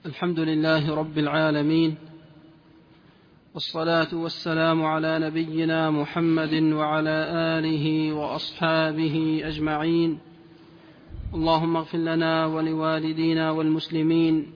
الحمد لله رب العالمين، والصلاة والسلام على نبينا محمد وعلى آله وأصحابه أجمعين. اللهم اغفر لنا ولوالدينا والمسلمين.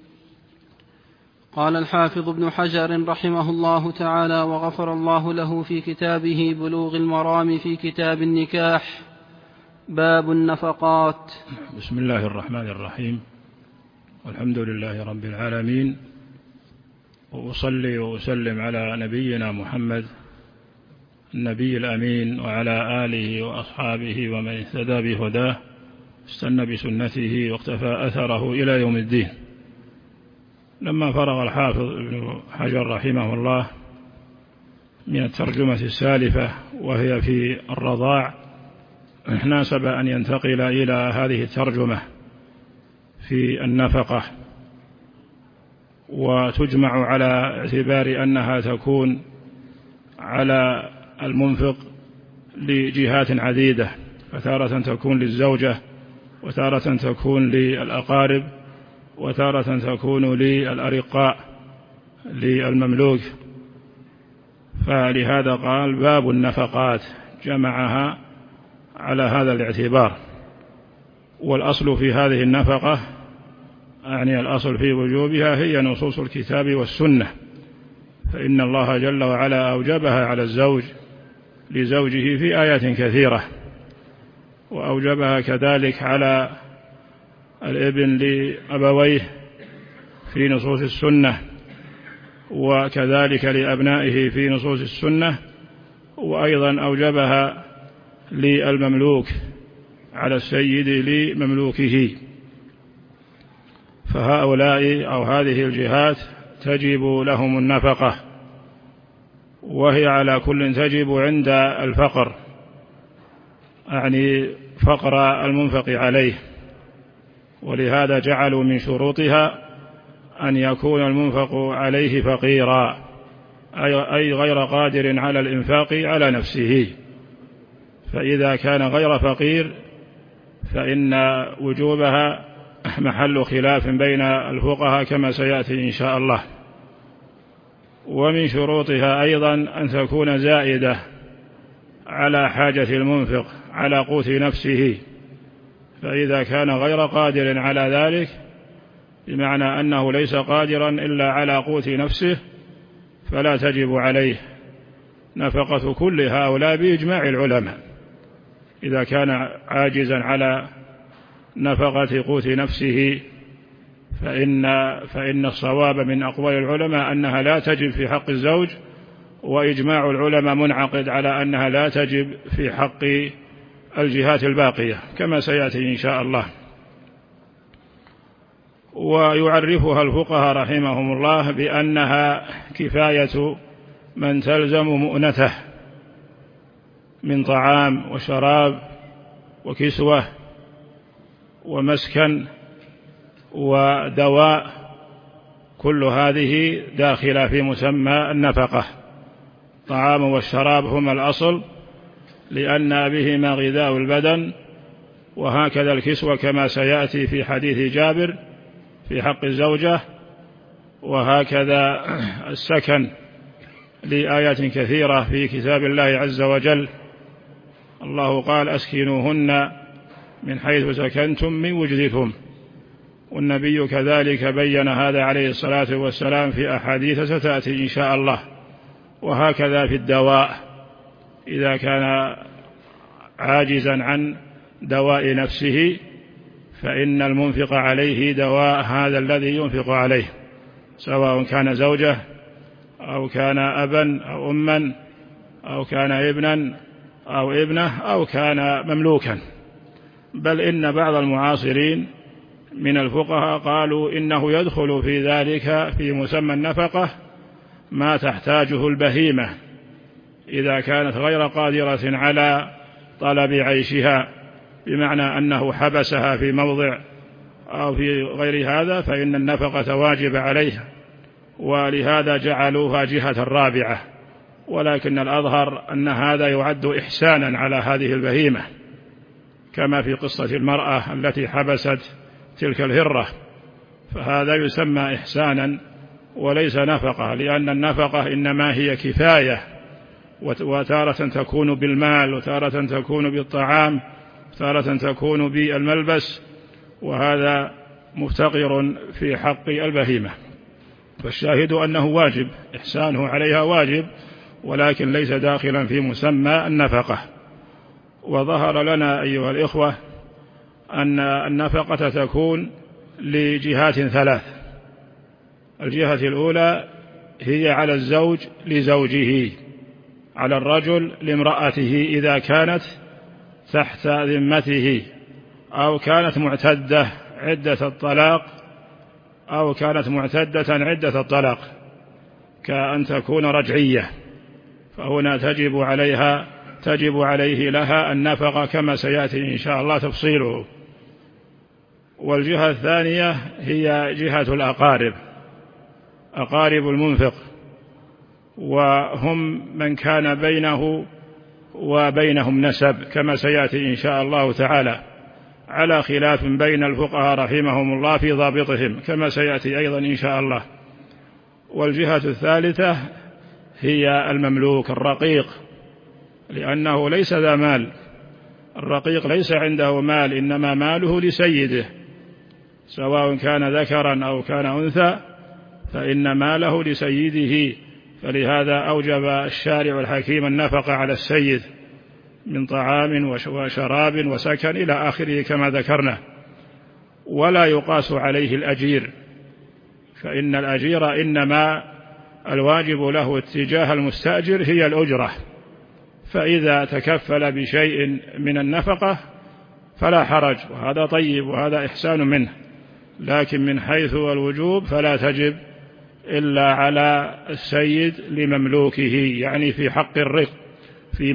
قال الحافظ ابن حجر رحمه الله تعالى وغفر الله له في كتابه بلوغ المرام في كتاب النكاح: باب النفقات. بسم الله الرحمن الرحيم، والحمد لله رب العالمين، وأصلي وأسلم على نبينا محمد النبي الأمين وعلى آله وأصحابه ومن اهتدى بهداه استنى بسنته واقتفى أثره إلى يوم الدين. لما فرغ الحافظ ابن حجر رحمه الله من الترجمة السالفة وهي في الرضاع، ناسب أن ينتقل إلى هذه الترجمة في النفقة، وتجمع على اعتبار أنها تكون على المنفق لجهات عديدة، فتارة تكون للزوجة، وتارة تكون للأقارب، وتارة تكون للأرقاء للمملوك. فلهذا قال باب النفقات، جمعها على هذا الاعتبار. والأصل في هذه النفقة، يعني الأصل في وجوبها، هي نصوص الكتاب والسنة، فإن الله جل وعلا أوجبها على الزوج لزوجه في آيات كثيرة، وأوجبها كذلك على الابن لأبويه في نصوص السنة، وكذلك لأبنائه في نصوص السنة، وأيضا أوجبها للمملوك على السيد لمملوكه. فهؤلاء أو هذه الجهات تجب لهم النفقة، وهي على كل تجب عند الفقر، يعني فقر المنفق عليه. ولهذا جعلوا من شروطها أن يكون المنفق عليه فقيرا، أي غير قادر على الإنفاق على نفسه. فإذا كان غير فقير فإن وجوبها محل خلاف بين الفقهاء كما سيأتي إن شاء الله. ومن شروطها أيضا أن تكون زائدة على حاجة المنفق على قوت نفسه، فإذا كان غير قادر على ذلك، بمعنى أنه ليس قادرا إلا على قوت نفسه، فلا تجب عليه نفقة كل هؤلاء بإجماع العلماء. إذا كان عاجزا على نفقة قوت نفسه فإن الصواب من أقوال العلماء أنها لا تجب في حق الزوج، وإجماع العلماء منعقد على أنها لا تجب في حق الجهات الباقية كما سيأتي إن شاء الله. ويعرفها الفقهاء رحمهم الله بأنها كفاية من تلزم مؤنته من طعام وشراب وكسوة ومسكن ودواء، كل هذه داخلة في مسمى النفقة. الطعام والشراب هما الأصل لأن بهما غذاء البدن، وهكذا الكسوة كما سيأتي في حديث جابر في حق الزوجة، وهكذا السكن لآيات كثيرة في كتاب الله عز وجل. الله قال أسكنوهن من حيث سكنتم من وجدكم، والنبي كذلك بين هذا عليه الصلاة والسلام في أحاديث ستأتي إن شاء الله. وهكذا في الدواء، إذا كان عاجزا عن دواء نفسه فإن المنفق عليه دواء هذا الذي ينفق عليه، سواء كان زوجة أو كان أبا أو أما أو كان ابنا أو ابنة أو كان مملوكا. بل إن بعض المعاصرين من الفقهاء قالوا إنه يدخل في ذلك في مسمى النفقة ما تحتاجه البهيمة إذا كانت غير قادرة على طلب عيشها، بمعنى أنه حبسها في موضع أو في غير هذا، فإن النفقة واجب عليها، ولهذا جعلوها جهة رابعة. ولكن الأظهر أن هذا يعد إحسانا على هذه البهيمة، كما في قصة المرأة التي حبست تلك الهرة، فهذا يسمى إحسانا وليس نفقة، لأن النفقة إنما هي كفاية، وتارة تكون بالمال، وتارة تكون بالطعام، وتارة تكون بالملبس، وهذا مفتقر في حق البهيمة. فالشاهد أنه واجب، إحسانه عليها واجب، ولكن ليس داخلا في مسمى النفقة. وظهر لنا أيها الإخوة أن النفقة تكون لجهات ثلاث. الجهة الأولى هي على الزوج لزوجه، على الرجل لامرأته إذا كانت تحت ذمته، أو كانت معتدة عدة الطلاق، أو كانت معتدة عدة الطلاق، كأن تكون رجعية، فهنا تجب عليه لها النفقة كما سيأتي إن شاء الله تفصيله. والجهة الثانية هي جهة الأقارب، أقارب المنفق، وهم من كان بينه وبينهم نسب، كما سيأتي إن شاء الله تعالى، على خلاف بين الفقهاء رحمهم الله في ضابطهم، كما سيأتي أيضا إن شاء الله. والجهة الثالثة هي المملوك الرقيق، لأنه ليس ذا مال، الرقيق ليس عنده مال، إنما ماله لسيده، سواء كان ذكرا أو كان أنثى، فإن ماله لسيده. فلهذا أوجب الشارع الحكيم النفقة على السيد من طعام وشراب وسكن إلى آخره كما ذكرنا. ولا يقاس عليه الأجير، فإن الأجير إنما الواجب له اتجاه المستأجر هي الأجرة، فإذا تكفل بشيء من النفقة فلا حرج، وهذا طيب وهذا إحسان منه. لكن من حيث الوجوب فلا تجب إلا على السيد لمملوكه، يعني في حق الرق، في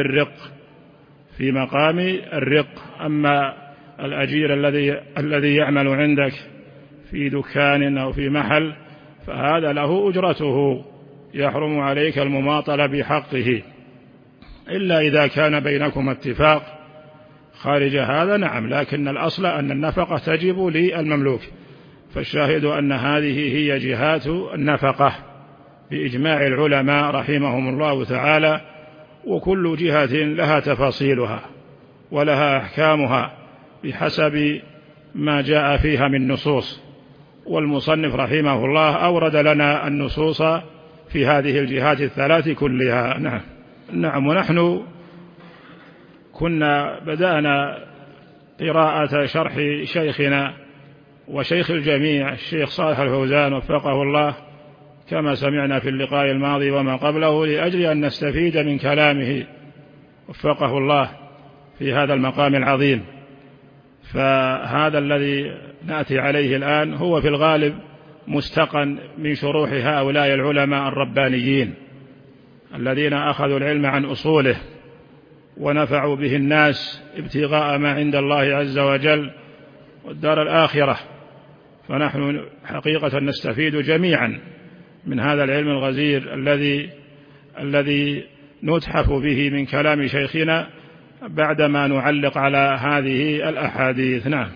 مقام الرق. أما الأجير الذي يعمل عندك في دكان أو في محل فهذا له أجرته، يحرم عليك المماطلة بحقه، إلا إذا كان بينكم اتفاق خارج هذا، نعم، لكن الأصل أن النفقة تجب للمملوك. فالشاهد أن هذه هي جهات النفقة بإجماع العلماء رحمهم الله تعالى، وكل جهة لها تفاصيلها ولها أحكامها بحسب ما جاء فيها من نصوص. والمصنف رحمه الله أورد لنا النصوص في هذه الجهات الثلاث كلها. نعم. ونحن كنا بدأنا قراءة شرح شيخنا وشيخ الجميع الشيخ صالح الفوزان وفقه الله، كما سمعنا في اللقاء الماضي وما قبله، لأجل أن نستفيد من كلامه وفقه الله في هذا المقام العظيم. فهذا الذي نأتي عليه الآن هو في الغالب مستقن من شروح هؤلاء العلماء الربانيين الذين أخذوا العلم عن أصوله ونفعوا به الناس ابتغاء ما عند الله عز وجل والدار الآخرة. فنحن حقيقة نستفيد جميعا من هذا العلم الغزير الذي نتحف به من كلام شيخنا بعدما نعلق على هذه الأحاديث. نعم.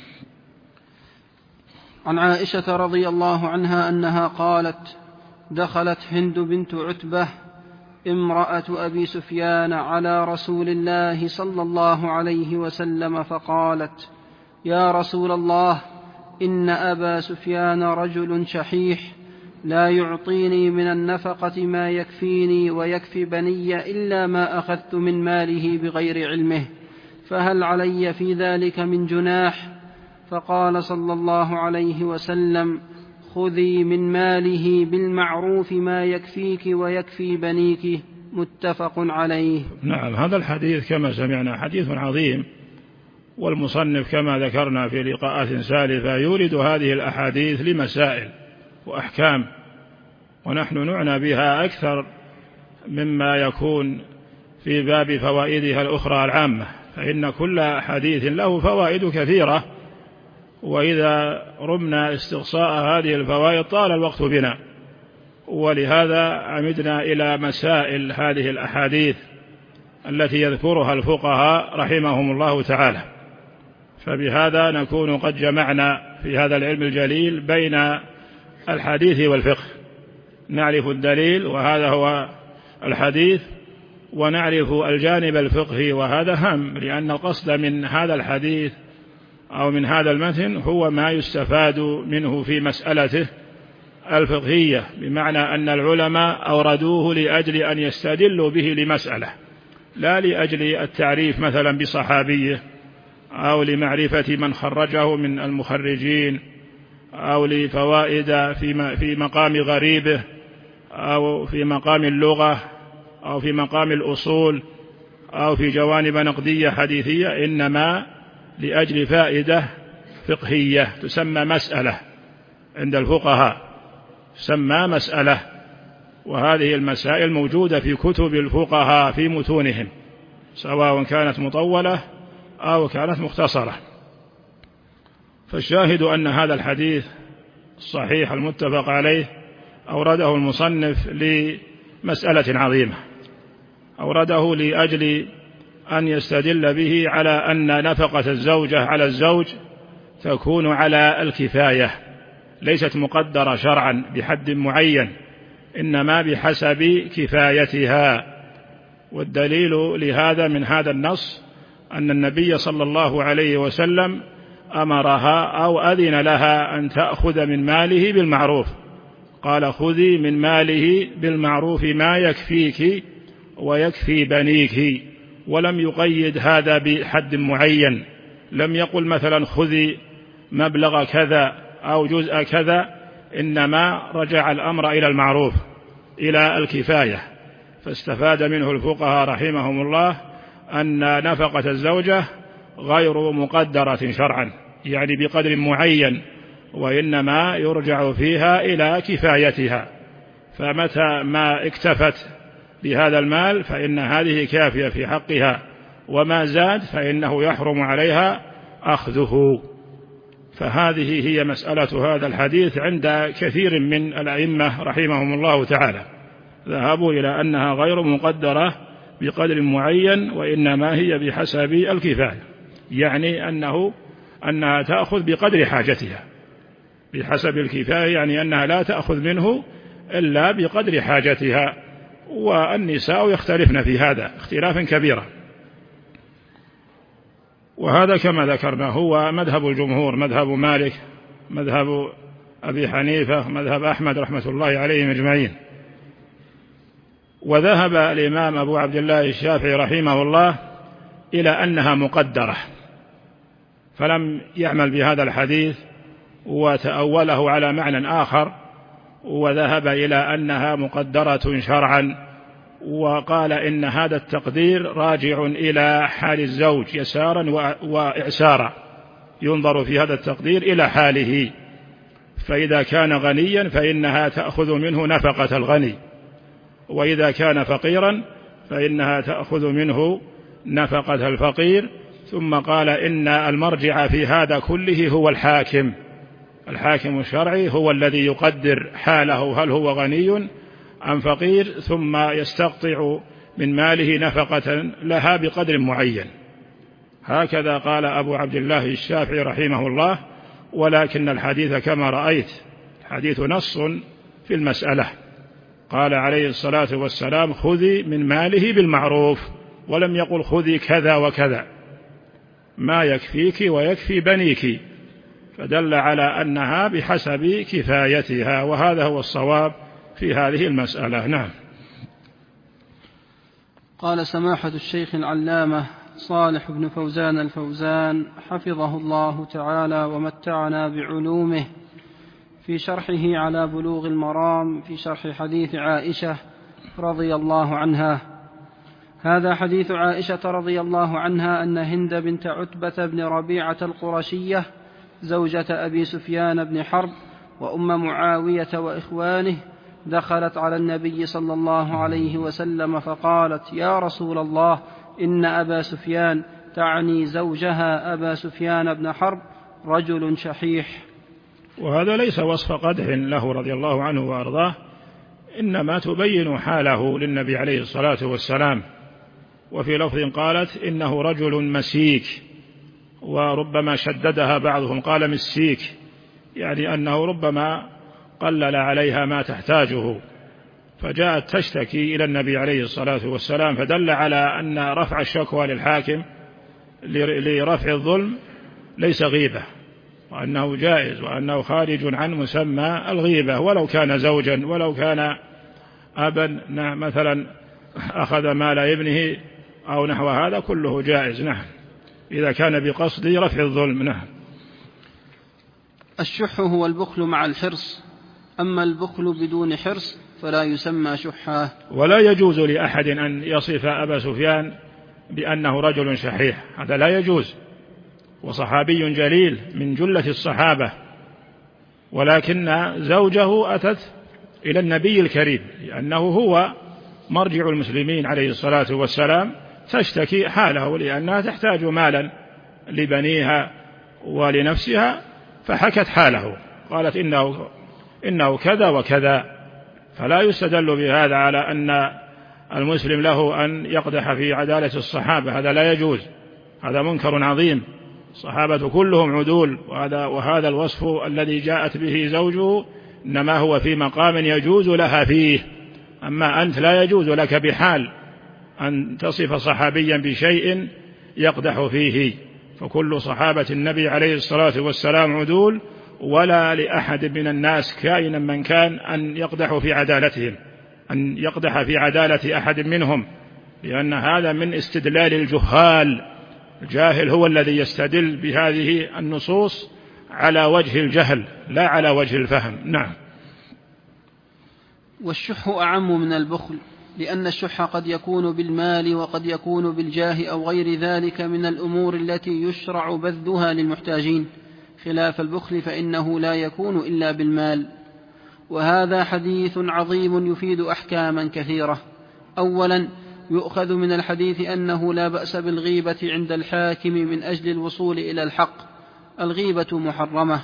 عن عائشة رضي الله عنها أنها قالت: دخلت هند بنت عتبة امرأة أبي سفيان على رسول الله صلى الله عليه وسلم فقالت: يا رسول الله، إن أبا سفيان رجل شحيح لا يعطيني من النفقة ما يكفيني ويكفي بني إلا ما أخذت من ماله بغير علمه، فهل علي في ذلك من جناح؟ فقال صلى الله عليه وسلم: خذي من ماله بالمعروف ما يكفيك ويكفي بنيك. متفق عليه. نعم. هذا الحديث كما سمعنا حديث عظيم، والمصنف كما ذكرنا في لقاءات سالفة يورد هذه الأحاديث لمسائل وأحكام، ونحن نعنى بها أكثر مما يكون في باب فوائدها الأخرى العامة، فإن كل حديث له فوائد كثيرة، وإذا رمنا استقصاء هذه الفوائد طال الوقت بنا، ولهذا عمدنا إلى مسائل هذه الأحاديث التي يذكرها الفقهاء رحمهم الله تعالى. فبهذا نكون قد جمعنا في هذا العلم الجليل بين الحديث والفقه، نعرف الدليل وهذا هو الحديث، ونعرف الجانب الفقهي وهذا هام، لأن القصد من هذا الحديث أو من هذا المتن هو ما يستفاد منه في مسألته الفقهية، بمعنى أن العلماء أوردوه لأجل أن يستدلوا به لمسألة، لا لأجل التعريف مثلا بصحابيه أو لمعرفة من خرجه من المخرجين أو لفوائد في مقام غريبه أو في مقام اللغة أو في مقام الأصول أو في جوانب نقدية حديثية، إنما لأجل فائدة فقهية تسمى مسألة عند الفقهاء، تسمى مسألة. وهذه المسائل موجودة في كتب الفقهاء في متونهم، سواء كانت مطولة أو كانت مختصرة. فالشاهد أن هذا الحديث الصحيح المتفق عليه أورده المصنف لمسألة عظيمة، أورده لأجل أن يستدل به على أن نفقة الزوجة على الزوج تكون على الكفاية، ليست مقدرة شرعا بحد معين، إنما بحسب كفايتها. والدليل لهذا من هذا النص أن النبي صلى الله عليه وسلم أمرها أو أذن لها أن تأخذ من ماله بالمعروف، قال خذي من ماله بالمعروف ما يكفيك ويكفي بنيك، ولم يقيد هذا بحد معين، لم يقل مثلا خذي مبلغ كذا أو جزء كذا، إنما رجع الأمر إلى المعروف إلى الكفاية. فاستفاد منه الفقهاء رحمهم الله أن نفقة الزوجة غير مقدرة شرعا، يعني بقدر معين، وإنما يرجع فيها إلى كفايتها، فمتى ما اكتفت بهذا المال فإن هذه كافية في حقها، وما زاد فإنه يحرم عليها أخذه. فهذه هي مسألة هذا الحديث عند كثير من الأئمة رحمهم الله تعالى، ذهبوا إلى أنها غير مقدرة بقدر معين، وإنما هي بحسب الكفاية، يعني أنها تأخذ بقدر حاجتها، بحسب الكفاية، يعني أنها لا تأخذ منه إلا بقدر حاجتها. والنساء يختلفن في هذا اختلافا كبيرا، وهذا كما ذكرنا هو مذهب الجمهور، مذهب مالك، مذهب أبي حنيفة، مذهب أحمد رحمة الله عليهم أجمعين. وذهب الإمام أبو عبد الله الشافعي رحمه الله إلى أنها مقدرة، فلم يعمل بهذا الحديث وتأوله على معنى آخر، وذهب إلى أنها مقدرة شرعا، وقال إن هذا التقدير راجع إلى حال الزوج يسارا وإعسارا، ينظر في هذا التقدير إلى حاله، فإذا كان غنيا فإنها تأخذ منه نفقة الغني، وإذا كان فقيرا فإنها تأخذ منه نفقة الفقير. ثم قال إن المرجع في هذا كله هو الحاكم الشرعي، هو الذي يقدر حاله هل هو غني أم فقير، ثم يستقطع من ماله نفقة لها بقدر معين. هكذا قال أبو عبد الله الشافعي رحمه الله. ولكن الحديث كما رأيت حديث نص في المسألة، قال عليه الصلاة والسلام خذي من ماله بالمعروف، ولم يقل خذي كذا وكذا، ما يكفيك ويكفي بنيك، فدل على أنها بحسب كفايتها، وهذا هو الصواب في هذه المسألة. نعم. قال سماحة الشيخ العلامة صالح بن فوزان الفوزان حفظه الله تعالى ومتعنا بعلومه في شرحه على بلوغ المرام في شرح حديث عائشة رضي الله عنها. هذا حديث عائشة رضي الله عنها أن هند بنت عتبة بن ربيعة القرشية زوجة أبي سفيان بن حرب وأم معاوية وإخوانه دخلت على النبي صلى الله عليه وسلم فقالت يا رسول الله إن أبا سفيان، تعني زوجها أبا سفيان بن حرب، رجل شحيح. وهذا ليس وصف قدح له رضي الله عنه وأرضاه، إنما تبين حاله للنبي عليه الصلاة والسلام. وفي لفظ قالت إنه رجل مسيك، وربما شددها بعضهم قال مسيك، يعني أنه ربما قلل عليها ما تحتاجه، فجاءت تشتكي إلى النبي عليه الصلاة والسلام، فدل على أن رفع الشكوى للحاكم لرفع الظلم ليس غيبة، وأنه جائز، وأنه خارج عن مسمى الغيبة، ولو كان زوجا، ولو كان أبا مثلا أخذ مال ابنه أو نحو هذا، كله جائز. نعم، إذا كان بقصد رفع الظلم. نعم. الشح هو البخل مع الحرص، أما البخل بدون حرص فلا يسمى شحا. ولا يجوز لأحد أن يصف أبا سفيان بأنه رجل شحيح، هذا لا يجوز، وصحابي جليل من جلة الصحابة، ولكن زوجه أتت إلى النبي الكريم لأنه هو مرجع المسلمين عليه الصلاة والسلام، تشتكي حاله لأنها تحتاج مالا لبنيها ولنفسها، فحكت حاله، قالت إنه كذا وكذا، فلا يستدل بهذا على أن المسلم له أن يقدح في عدالة الصحابة، هذا لا يجوز، هذا منكر عظيم، الصحابة كلهم عدول، وهذا الوصف الذي جاءت به زوجه إنما هو في مقام يجوز لها فيه، أما أنت لا يجوز لك بحال أن تصف صحابيا بشيء يقدح فيه، فكل صحابة النبي عليه الصلاة والسلام عدول، ولا لأحد من الناس كائنا من كان أن يقدح في عدالتهم، أن يقدح في عدالة أحد منهم، لأن هذا من استدلال الجهال، الجاهل هو الذي يستدل بهذه النصوص على وجه الجهل لا على وجه الفهم. نعم. والشح أعم من البخل، لأن الشح قد يكون بالمال وقد يكون بالجاه أو غير ذلك من الأمور التي يشرع بذلها للمحتاجين، خلاف البخل فإنه لا يكون إلا بالمال. وهذا حديث عظيم يفيد أحكاما كثيرة. أولا، يؤخذ من الحديث أنه لا بأس بالغيبة عند الحاكم من أجل الوصول إلى الحق، الغيبة محرمة،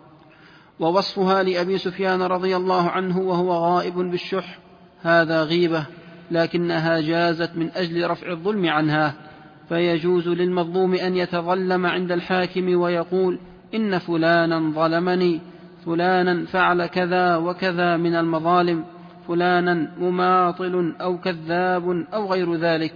ووصفها لأبي سفيان رضي الله عنه وهو غائب بالشح هذا غيبة، لكنها جازت من أجل رفع الظلم عنها، فيجوز للمظلوم أن يتظلم عند الحاكم ويقول إن فلانا ظلمني، فلانا فعل كذا وكذا من المظالم، فلانا مماطل أو كذاب أو غير ذلك،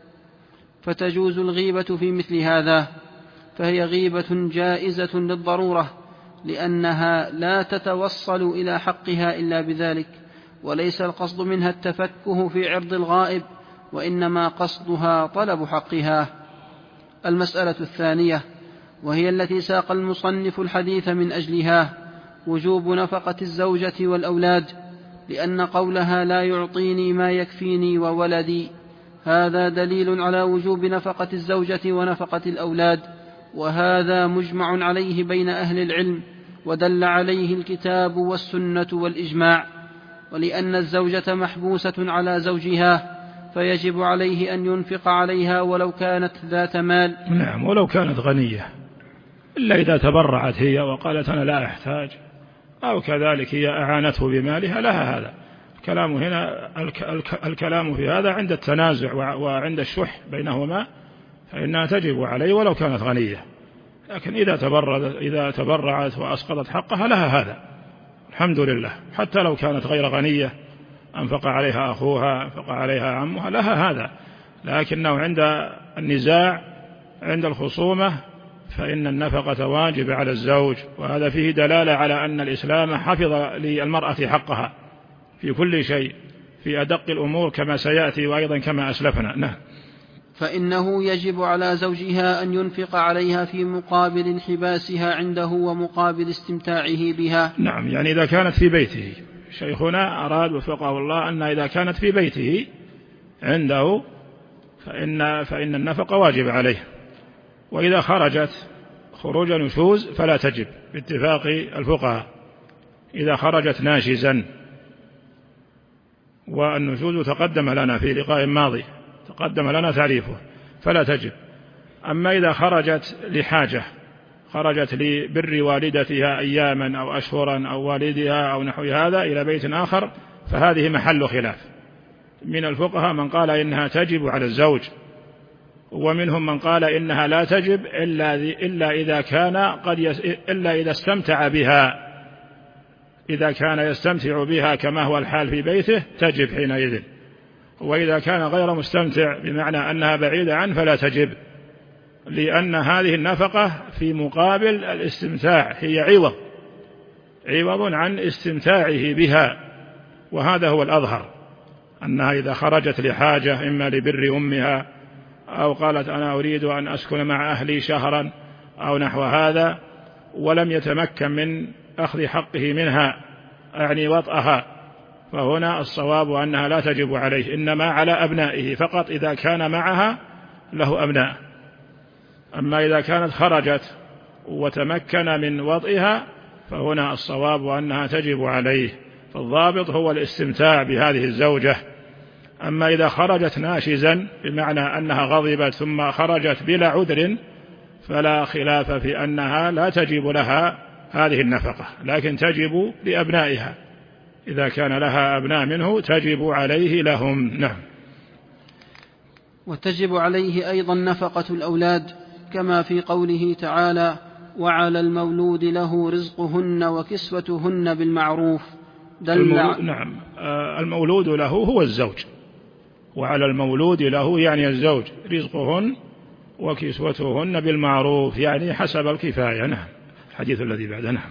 فتجوز الغيبة في مثل هذا، فهي غيبة جائزة للضرورة، لأنها لا تتوصل إلى حقها إلا بذلك، وليس القصد منها التفكه في عرض الغائب، وإنما قصدها طلب حقها. المسألة الثانية، وهي التي ساق المصنف الحديث من أجلها، وجوب نفقة الزوجة والأولاد، لأن قولها لا يعطيني ما يكفيني وولدي هذا دليل على وجوب نفقة الزوجة ونفقة الأولاد، وهذا مجمع عليه بين أهل العلم، ودل عليه الكتاب والسنة والإجماع. ولأن الزوجة محبوسة على زوجها فيجب عليه أن ينفق عليها ولو كانت ذات مال. نعم، ولو كانت غنية، إلا إذا تبرعت هي وقالت أنا لا أحتاج، أو كذلك هي أعانته بمالها، لها هذا الكلام. هنا الكلام في هذا عند التنازع وعند الشح بينهما، فإنها تجب عليه ولو كانت غنية، لكن إذا تبرعت وأسقطت حقها لها هذا، الحمد لله، حتى لو كانت غير غنية أنفق عليها أخوها، أنفق عليها عمها، لها هذا، لكنه عند النزاع، عند الخصومة، فإن النفقة واجب على الزوج، وهذا فيه دلالة على أن الإسلام حفظ للمرأة حقها في كل شيء، في أدق الأمور كما سيأتي، وأيضا كما أسلفنا. نعم. فإنه يجب على زوجها أن ينفق عليها في مقابل انحباسها عنده ومقابل استمتاعه بها. نعم، يعني إذا كانت في بيته، شيخنا أراد وفقه الله أن إذا كانت في بيته عنده فإن النفقة واجب عليه، وإذا خرجت خروج نشوز فلا تجب باتفاق الفقهاء، إذا خرجت ناشزا، والنشوز تقدم لنا في لقاء ماضي، تقدم لنا تعريفه، فلا تجب. أما إذا خرجت لحاجة، خرجت لبر والدتها أياما أو أشهرا أو والدها أو نحو هذا إلى بيت آخر، فهذه محل خلاف، من الفقهاء من قال إنها تجب على الزوج، ومنهم من قال إنها لا تجب إلا إذا استمتع بها إذا كان يستمتع بها كما هو الحال في بيته تجب حينئذ، وإذا كان غير مستمتع بمعنى أنها بعيدة عنه فلا تجب، لأن هذه النفقة في مقابل الاستمتاع، هي عوض عن استمتاعه بها، وهذا هو الأظهر، أنها إذا خرجت لحاجة إما لبر أمها أو قالت أنا أريد أن أسكن مع أهلي شهرا أو نحو هذا ولم يتمكن من أخذ حقه منها أعني وطئها، فهنا الصواب أنها لا تجب عليه، إنما على أبنائه فقط إذا كان معها له أبناء. أما إذا كانت خرجت وتمكن من وطئها فهنا الصواب أنها تجب عليه، فالضابط هو الاستمتاع بهذه الزوجة. أما إذا خرجت ناشزا بمعنى أنها غضبت ثم خرجت بلا عذر فلا خلاف في أنها لا تجب لها هذه النفقة، لكن تجب لأبنائها، إذا كان لها أبناء منه تجب عليه لهم. نعم. وتجب عليه أيضا نفقة الأولاد كما في قوله تعالى وعلى المولود له رزقهن وكسوتهن بالمعروف. نعم، المولود له هو الزوج، وعلى المولود له يعني الزوج رزقهن وكسوتهن بالمعروف، يعني حسب الكفاية. نعم. الحديث الذي بعده. نعم.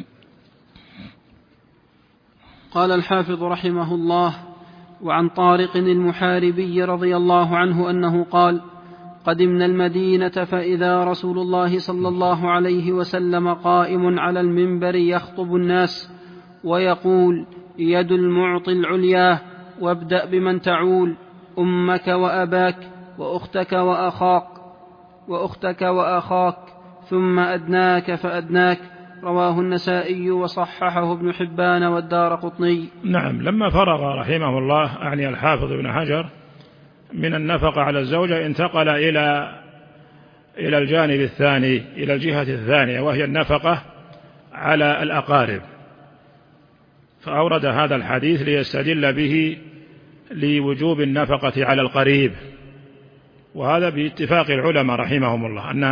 قال الحافظ رحمه الله: وعن طارق المحاربي رضي الله عنه أنه قال: قدمنا المدينة فإذا رسول الله صلى الله عليه وسلم قائم على المنبر يخطب الناس ويقول: يد المعطي العليا، وابدأ بمن تعول، أمك وأباك وأختك وأخاك ثم أدناك فأدناك. رواه النسائي وصححه ابن حبان والدارقطني. نعم. لما فرغ رحمه الله أعني الحافظ ابن حجر من النفقة على الزوجة انتقل إلى الجانب الثاني، إلى الجهة الثانية، وهي النفقة على الأقارب، فأورد هذا الحديث ليستدل به لوجوب النفقة على القريب، وهذا باتفاق العلماء رحمهم الله أنها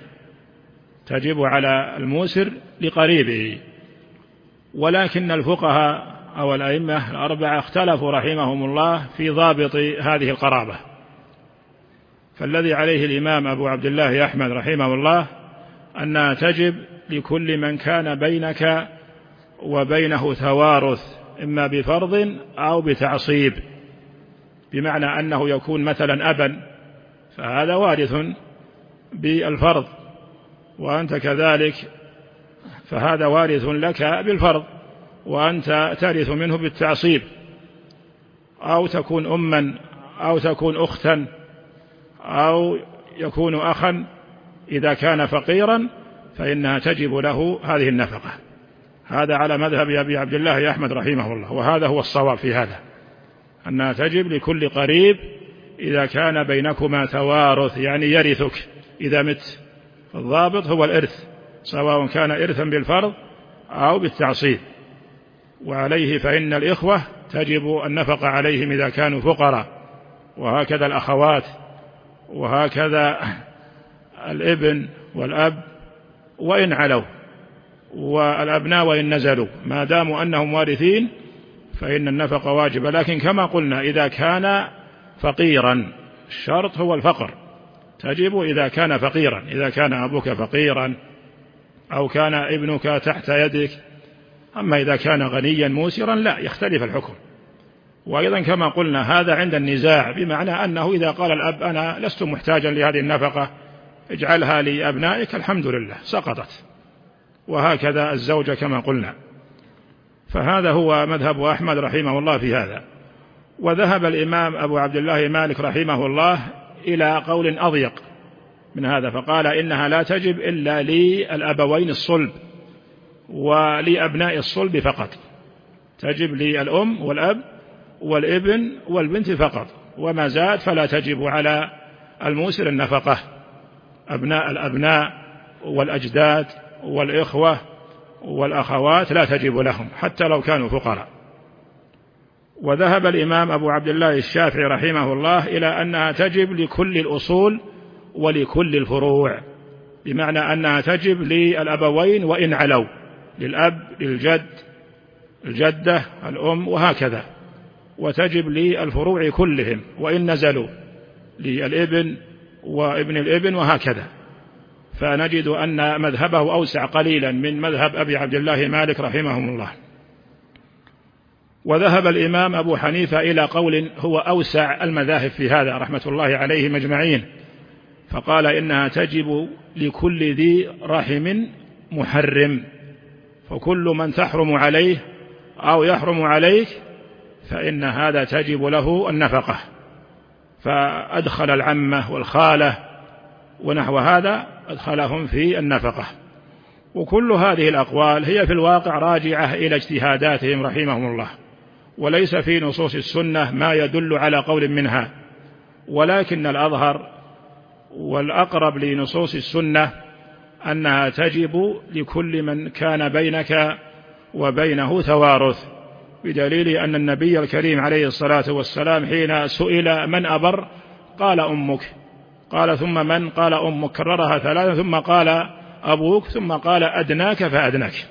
تجب على الموسر لقريبه، ولكن الفقهاء أو الأئمة الأربعة اختلفوا رحمهم الله في ضابط هذه القرابة، فالذي عليه الإمام أبو عبد الله أحمد رحمه الله أنها تجب لكل من كان بينك وبينه توارث إما بفرض أو بتعصيب، بمعنى أنه يكون مثلا أبا فهذا وارث بالفرض، وأنت كذلك فهذا وارث لك بالفرض وأنت ترث منه بالتعصيب، أو تكون أما أو تكون أختا أو يكون أخا، إذا كان فقيرا فإنها تجب له هذه النفقة. هذا على مذهب أبي عبد الله أحمد رحمه الله، وهذا هو الصواب في هذا، أنها تجب لكل قريب إذا كان بينكما توارث، يعني يرثك إذا مت. الضابط هو الإرث، سواء كان إرثا بالفرض أو بالتعصيب. وعليه فإن الإخوة تجب النفقة عليهم إذا كانوا فقراء، وهكذا الأخوات، وهكذا الابن والأب وإن علوا، والأبناء وإن نزلوا، ما داموا أنهم وارثين فإن النفقة واجبة. لكن كما قلنا إذا كان فقيرا، الشرط هو الفقر، تجب إذا كان فقيرا، إذا كان أبوك فقيرا أو كان ابنك تحت يدك. أما إذا كان غنيا موسرا لا، يختلف الحكم. وأيضا كما قلنا هذا عند النزاع، بمعنى أنه إذا قال الأب أنا لست محتاجا لهذه النفقة اجعلها لأبنائك، الحمد لله سقطت، وهكذا الزوجة كما قلنا. فهذا هو مذهب أحمد رحمه الله في هذا. وذهب الإمام أبو عبد الله مالك رحمه الله إلى قول أضيق من هذا، فقال إنها لا تجب إلا للأبوين الصلب ولأبناء الصلب فقط، تجب للأم والأب والابن والبنت فقط، وما زاد فلا تجب على الموسر النفقة. أبناء الأبناء والأجداد والإخوة والأخوات لا تجب لهم حتى لو كانوا فقراء. وذهب الإمام أبو عبد الله الشافعي رحمه الله إلى أنها تجب لكل الأصول ولكل الفروع، بمعنى أنها تجب للأبوين وإن علوا، للأب للجد الجدة الأم وهكذا، وتجب للفروع كلهم وإن نزلوا، للابن وابن الابن وهكذا. فنجد أن مذهبه أوسع قليلا من مذهب أبي عبد الله مالك رحمهم الله. وذهب الإمام أبو حنيفة إلى قول هو أوسع المذاهب في هذا رحمة الله عليهم أجمعين، فقال إنها تجب لكل ذي رحم محرم، فكل من تحرم عليه أو يحرم عليك فإن هذا تجب له النفقة. فأدخل العمة والخالة ونحو هذا أدخلهم في النفقة. وكل هذه الأقوال هي في الواقع راجعة إلى اجتهاداتهم رحمهم الله، وليس في نصوص السنة ما يدل على قول منها، ولكن الأظهر والأقرب لنصوص السنة أنها تجب لكل من كان بينك وبينه توارث، بدليل أن النبي الكريم عليه الصلاة والسلام حين سئل من أبر قال أمك، قال ثم من؟ قال أمك، كررها ثلاثة، ثم قال أبوك، ثم قال أدناك فأدناك.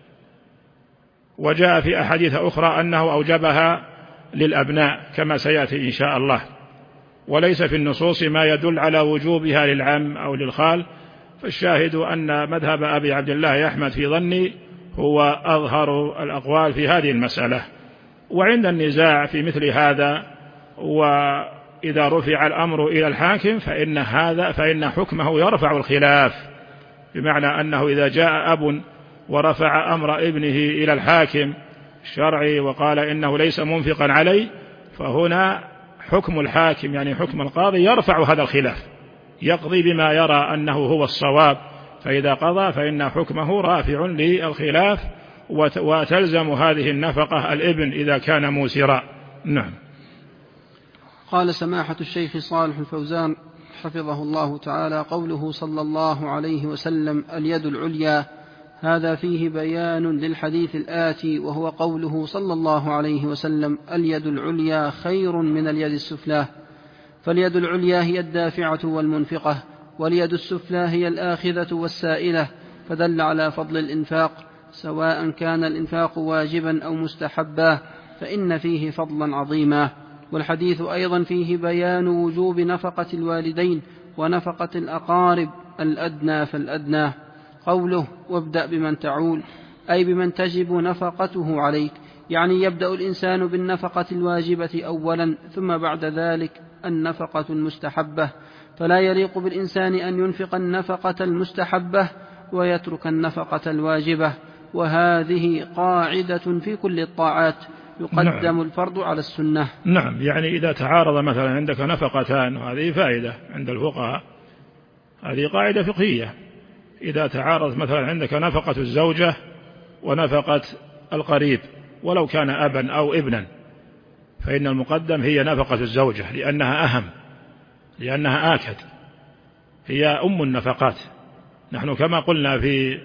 وجاء في أحاديث أخرى أنه أوجبها للأبناء كما سيأتي إن شاء الله، وليس في النصوص ما يدل على وجوبها للعم أو للخال. فالشاهد أن مذهب أبي عبد الله أحمد في ظني هو أظهر الأقوال في هذه المسألة. وعند النزاع في مثل هذا وإذا رفع الأمر إلى الحاكم فإن حكمه يرفع الخلاف، بمعنى أنه إذا جاء أب ورفع أمر ابنه إلى الحاكم الشرعي وقال إنه ليس منفقا عليه، فهنا حكم الحاكم يعني حكم القاضي يرفع هذا الخلاف، يقضي بما يرى أنه هو الصواب، فإذا قضى فإن حكمه رافع للخلاف، وتلزم هذه النفقة الابن إذا كان موسرا. نعم. قال سماحة الشيخ صالح الفوزان حفظه الله تعالى: قوله صلى الله عليه وسلم اليد العليا، هذا فيه بيان للحديث الآتي، وهو قوله صلى الله عليه وسلم اليد العليا خير من اليد السفلى. فاليد العليا هي الدافعة والمنفقة، واليد السفلى هي الآخذة والسائلة، فدل على فضل الإنفاق، سواء كان الإنفاق واجبا أو مستحبا، فإن فيه فضلا عظيما. والحديث أيضا فيه بيان وجوب نفقة الوالدين ونفقة الأقارب الأدنى فالأدنى. قوله وابدأ بمن تعول، أي بمن تجب نفقته عليك، يعني يبدأ الإنسان بالنفقة الواجبة أولا، ثم بعد ذلك النفقة المستحبة، فلا يليق بالإنسان أن ينفق النفقة المستحبة ويترك النفقة الواجبة. وهذه قاعدة في كل الطاعات، يقدم الفرض على السنة. نعم، يعني إذا تعارض مثلا عندك نفقتان، وهذه فائدة عند الفقهاء، هذه قاعدة فقهية، إذا تعارض مثلا عندك نفقة الزوجة ونفقة القريب ولو كان أبا أو ابنا، فإن المقدم هي نفقة الزوجة لأنها أهم، لأنها آكد، هي أم النفقات. نحن كما قلنا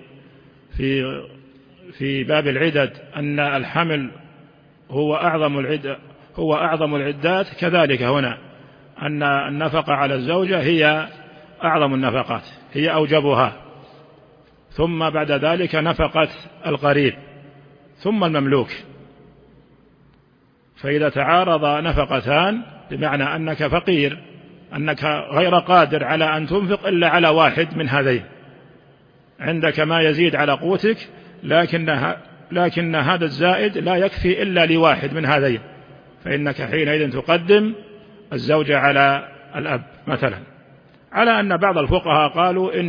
في باب العدد أن الحمل هو أعظم العدات، كذلك هنا أن النفقة على الزوجة هي أعظم النفقات، هي أوجبها، ثم بعد ذلك نفقة القريب، ثم المملوك. فإذا تعارض نفقتان بمعنى أنك فقير، أنك غير قادر على أن تنفق إلا على واحد من هذين، عندك ما يزيد على قوتك، لكن هذا الزائد لا يكفي إلا لواحد من هذين، فإنك حينئذ تقدم الزوجة على الأب مثلا، على أن بعض الفقهاء قالوا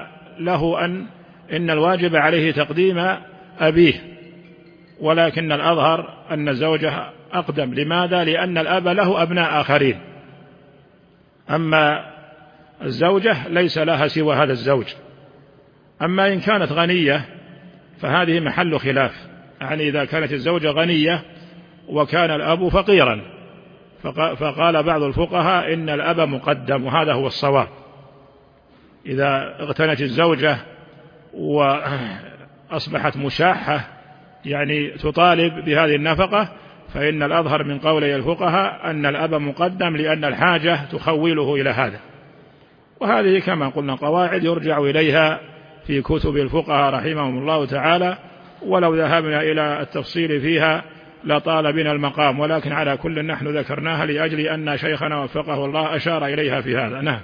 إن الواجب عليه تقديم أبيه، ولكن الأظهر أن الزوجة أقدم. لماذا؟ لأن الأب له أبناء آخرين، أما الزوجة ليس لها سوى هذا الزوج. أما إن كانت غنية فهذه محل خلاف، يعني إذا كانت الزوجة غنية وكان الأب فقيرا، فقال بعض الفقهاء إن الأب مقدم، وهذا هو الصواب. إذا اغتنت الزوجة وأصبحت مشاحة يعني تطالب بهذه النفقة، فإن الأظهر من قولي الفقهاء أن الأب مقدم، لأن الحاجة تخوله إلى هذا. وهذه كما قلنا قواعد يرجع إليها في كتب الفقهاء رحمهم الله تعالى، ولو ذهبنا إلى التفصيل فيها لطال بنا المقام، ولكن على كل نحن ذكرناها لأجل أن شيخنا وفقه الله أشار إليها في هذا. نعم.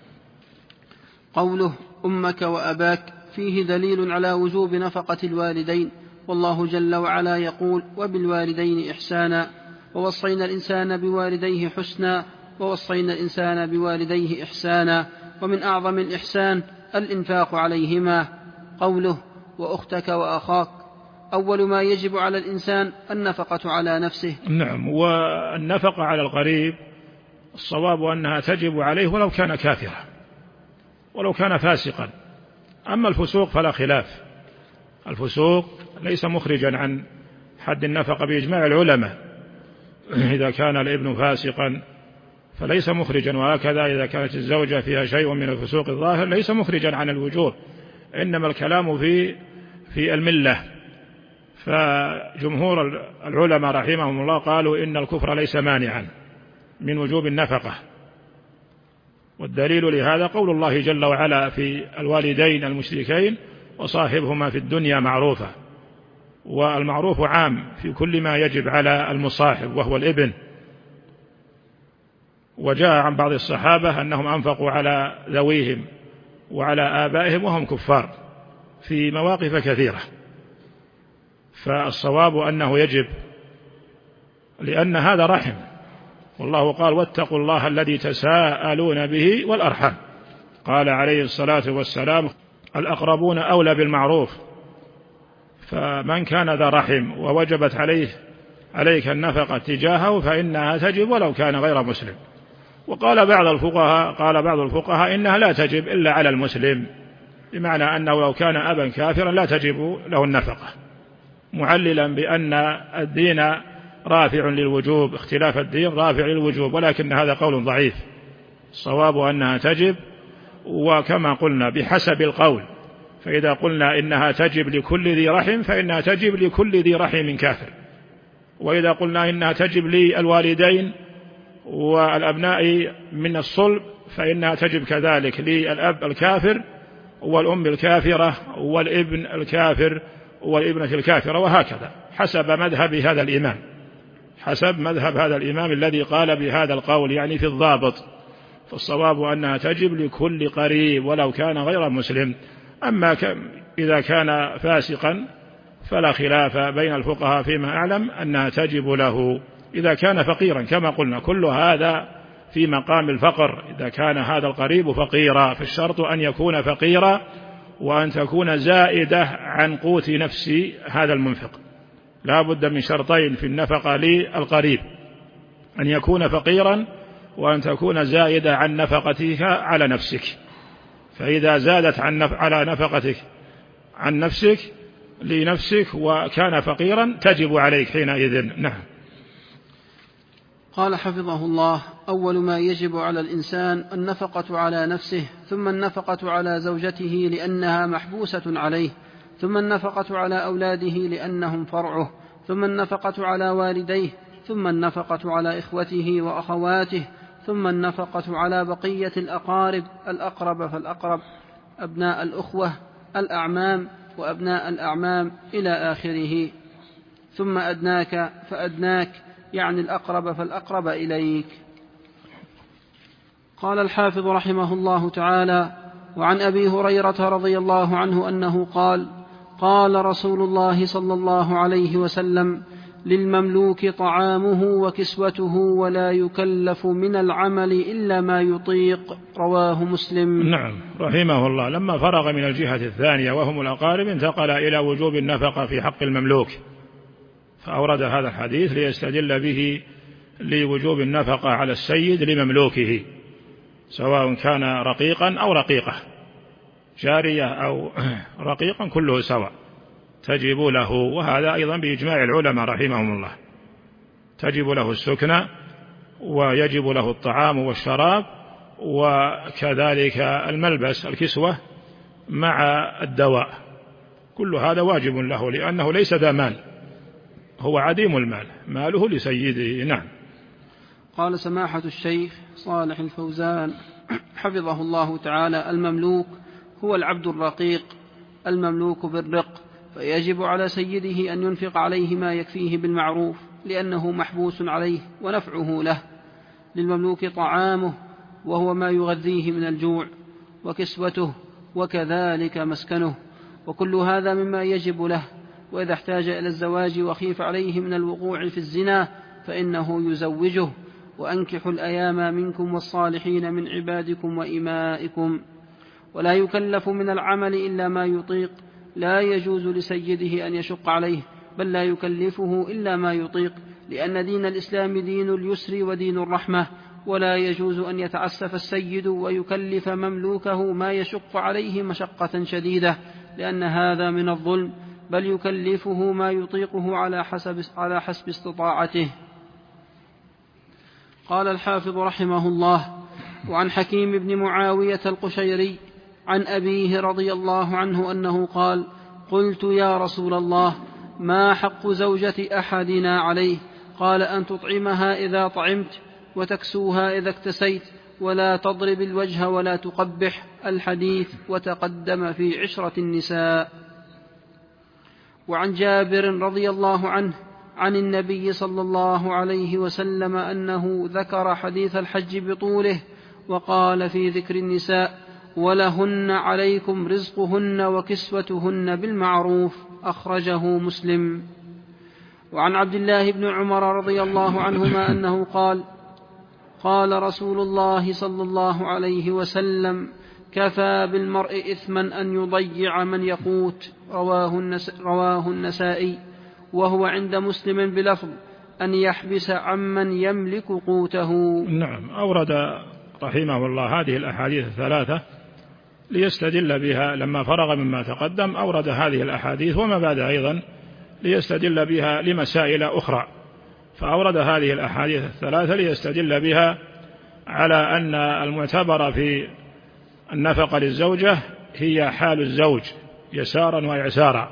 قوله أمك وأباك فيه دليل على وجوب نفقة الوالدين، والله جل وعلا يقول وبالوالدين إحسانا، ووصينا الإنسان بوالديه حسنا، ووصينا الإنسان بوالديه إحسانا، ومن أعظم الإحسان الإنفاق عليهما. قوله وأختك وأخاك، أول ما يجب على الإنسان النفقة على نفسه. نعم. والنفقة على القريب الصواب أنها تجب عليه ولو كان كافرا ولو كان فاسقا. أما الفسوق فلا خلاف، الفسوق ليس مخرجا عن حد النفقة بإجماع العلماء. إذا كان الابن فاسقا فليس مخرجا، وهكذا إذا كانت الزوجة فيها شيء من الفسوق الظاهر ليس مخرجا عن الوجوب، إنما الكلام في الملة. فجمهور العلماء رحمهم الله قالوا إن الكفر ليس مانعا من وجوب النفقة، والدليل لهذا قول الله جل وعلا في الوالدين المشركين وصاحبهما في الدنيا معروفا، والمعروف عام في كل ما يجب على المصاحب وهو الابن. وجاء عن بعض الصحابة أنهم أنفقوا على ذويهم وعلى آبائهم وهم كفار في مواقف كثيرة، فالصواب أنه يجب، لأن هذا رحم، والله قال واتقوا الله الذي تساءلون به والأرحام. قال عليه الصلاة والسلام الأقربون أولى بالمعروف، فمن كان ذا رحم ووجبت عليك النفقة تجاهه فإنها تجب ولو كان غير مسلم. وقال بعض الفقهاء إنها لا تجب إلا على المسلم، بمعنى أنه لو كان أبا كافرا لا تجب له النفقة، معللا بأن الدين رافع للوجوب، اختلاف الدين رافع للوجوب، ولكن هذا قول ضعيف. الصواب أنها تجب، وكما قلنا بحسب القول، فإذا قلنا إنها تجب لكل ذي رحم فإنها تجب لكل ذي رحم كافر، وإذا قلنا إنها تجب للوالدين والأبناء من الصلب فإنها تجب كذلك للأب الكافر والأم الكافرة والابن الكافر والابنة الكافرة، وهكذا حسب مذهب هذا الإمام الذي قال بهذا القول، يعني في الضابط. فالصواب أنها تجب لكل قريب ولو كان غير مسلم. أما إذا كان فاسقا فلا خلاف بين الفقهاء فيما أعلم أنها تجب له إذا كان فقيرا، كما قلنا كل هذا في مقام الفقر. إذا كان هذا القريب فقيرا فالشرط أن يكون فقيرا وأن تكون زائدة عن قوت نفس هذا المنفق. لا بد من شرطين في النفقة للقريب، أن يكون فقيرا وأن تكون زائدة عن نفقتك على نفسك. فإذا زادت على نفقتك عن نفسك لنفسك وكان فقيرا تجب عليك حينئذ. نعم. قال حفظه الله أول ما يجب على الإنسان النفقة على نفسه، ثم النفقة على زوجته لأنها محبوسة عليه، ثم النفقة على أولاده لأنهم فرعه، ثم النفقة على والديه، ثم النفقة على إخوته وأخواته، ثم النفقة على بقية الأقارب، الأقرب فالأقرب، أبناء الأخوة، الأعمام وأبناء الأعمام إلى آخره، ثم أدناك فأدناك، يعني الأقرب فالأقرب إليك. قال الحافظ رحمه الله تعالى: وعن أبي هريرة رضي الله عنه أنه قال: قال رسول الله صلى الله عليه وسلم: للمملوك طعامه وكسوته ولا يكلف من العمل إلا ما يطيق. رواه مسلم. نعم. رحمه الله لما فرغ من الجهة الثانية وهم الأقارب انتقل إلى وجوب النفقة في حق المملوك، فأورد هذا الحديث ليستدل به لوجوب النفقة على السيد لمملوكه، سواء كان رقيقا أو رقيقة، جارية أو رقيقا، كله سواء تجب له. وهذا أيضا بإجماع العلماء رحمهم الله، تجب له السكنى ويجب له الطعام والشراب وكذلك الملبس الكسوة مع الدواء، كل هذا واجب له لأنه ليس ذا مال، هو عديم المال، ماله لسيده. نعم. قال سماحة الشيخ صالح الفوزان حفظه الله تعالى: المملوك هو العبد الرقيق المملوك بالرق، فيجب على سيده أن ينفق عليه ما يكفيه بالمعروف، لأنه محبوس عليه ونفعه له. للمملوك طعامه وهو ما يغذيه من الجوع، وكسوته، وكذلك مسكنه، وكل هذا مما يجب له. وإذا احتاج إلى الزواج وخيف عليه من الوقوع في الزنا فإنه يزوجه. وأنكحوا الأيام منكم والصالحين من عبادكم وإمائكم. ولا يكلف من العمل إلا ما يطيق. لا يجوز لسيده أن يشق عليه، بل لا يكلفه إلا ما يطيق، لأن دين الإسلام دين اليسر ودين الرحمة. ولا يجوز أن يتعسف السيد ويكلف مملوكه ما يشق عليه مشقة شديدة، لأن هذا من الظلم، بل يكلفه ما يطيقه على حسب استطاعته. قال الحافظ رحمه الله: وعن حكيم بن معاوية القشيري عن أبيه رضي الله عنه أنه قال: قلت يا رسول الله، ما حق زوجة أحدنا عليه؟ قال: أن تطعمها إذا طعمت، وتكسوها إذا اكتسيت، ولا تضرب الوجه ولا تقبح. الحديث وتقدم في عشرة النساء. وعن جابر رضي الله عنه عن النبي صلى الله عليه وسلم أنه ذكر حديث الحج بطوله، وقال في ذكر النساء: ولهن عليكم رزقهن وكسوتهن بالمعروف. أخرجه مسلم. وعن عبد الله بن عمر رضي الله عنهما أنه قال: قال رسول الله صلى الله عليه وسلم: كفى بالمرء إثما أن يضيع من يقوت. رواه النسائي. وهو عند مسلم بلفظ: أن يحبس عمن يملك قوته. نعم. أورد رحمه الله هذه الأحاديث الثلاثة ليستدل بها، لما فرغ مما تقدم أورد هذه الأحاديث وما بعد أيضا ليستدل بها لمسائل أخرى. فأورد هذه الأحاديث الثلاثة ليستدل بها على أن المعتبر في النفقة للزوجة هي حال الزوج يسارا وإعسارا.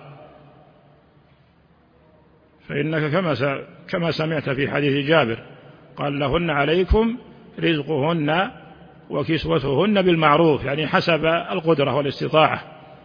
فإنك كما سمعت في حديث جابر قال: لهن عليكم رزقهن وكسوتهن بالمعروف، يعني حسب القدرة والاستطاعة.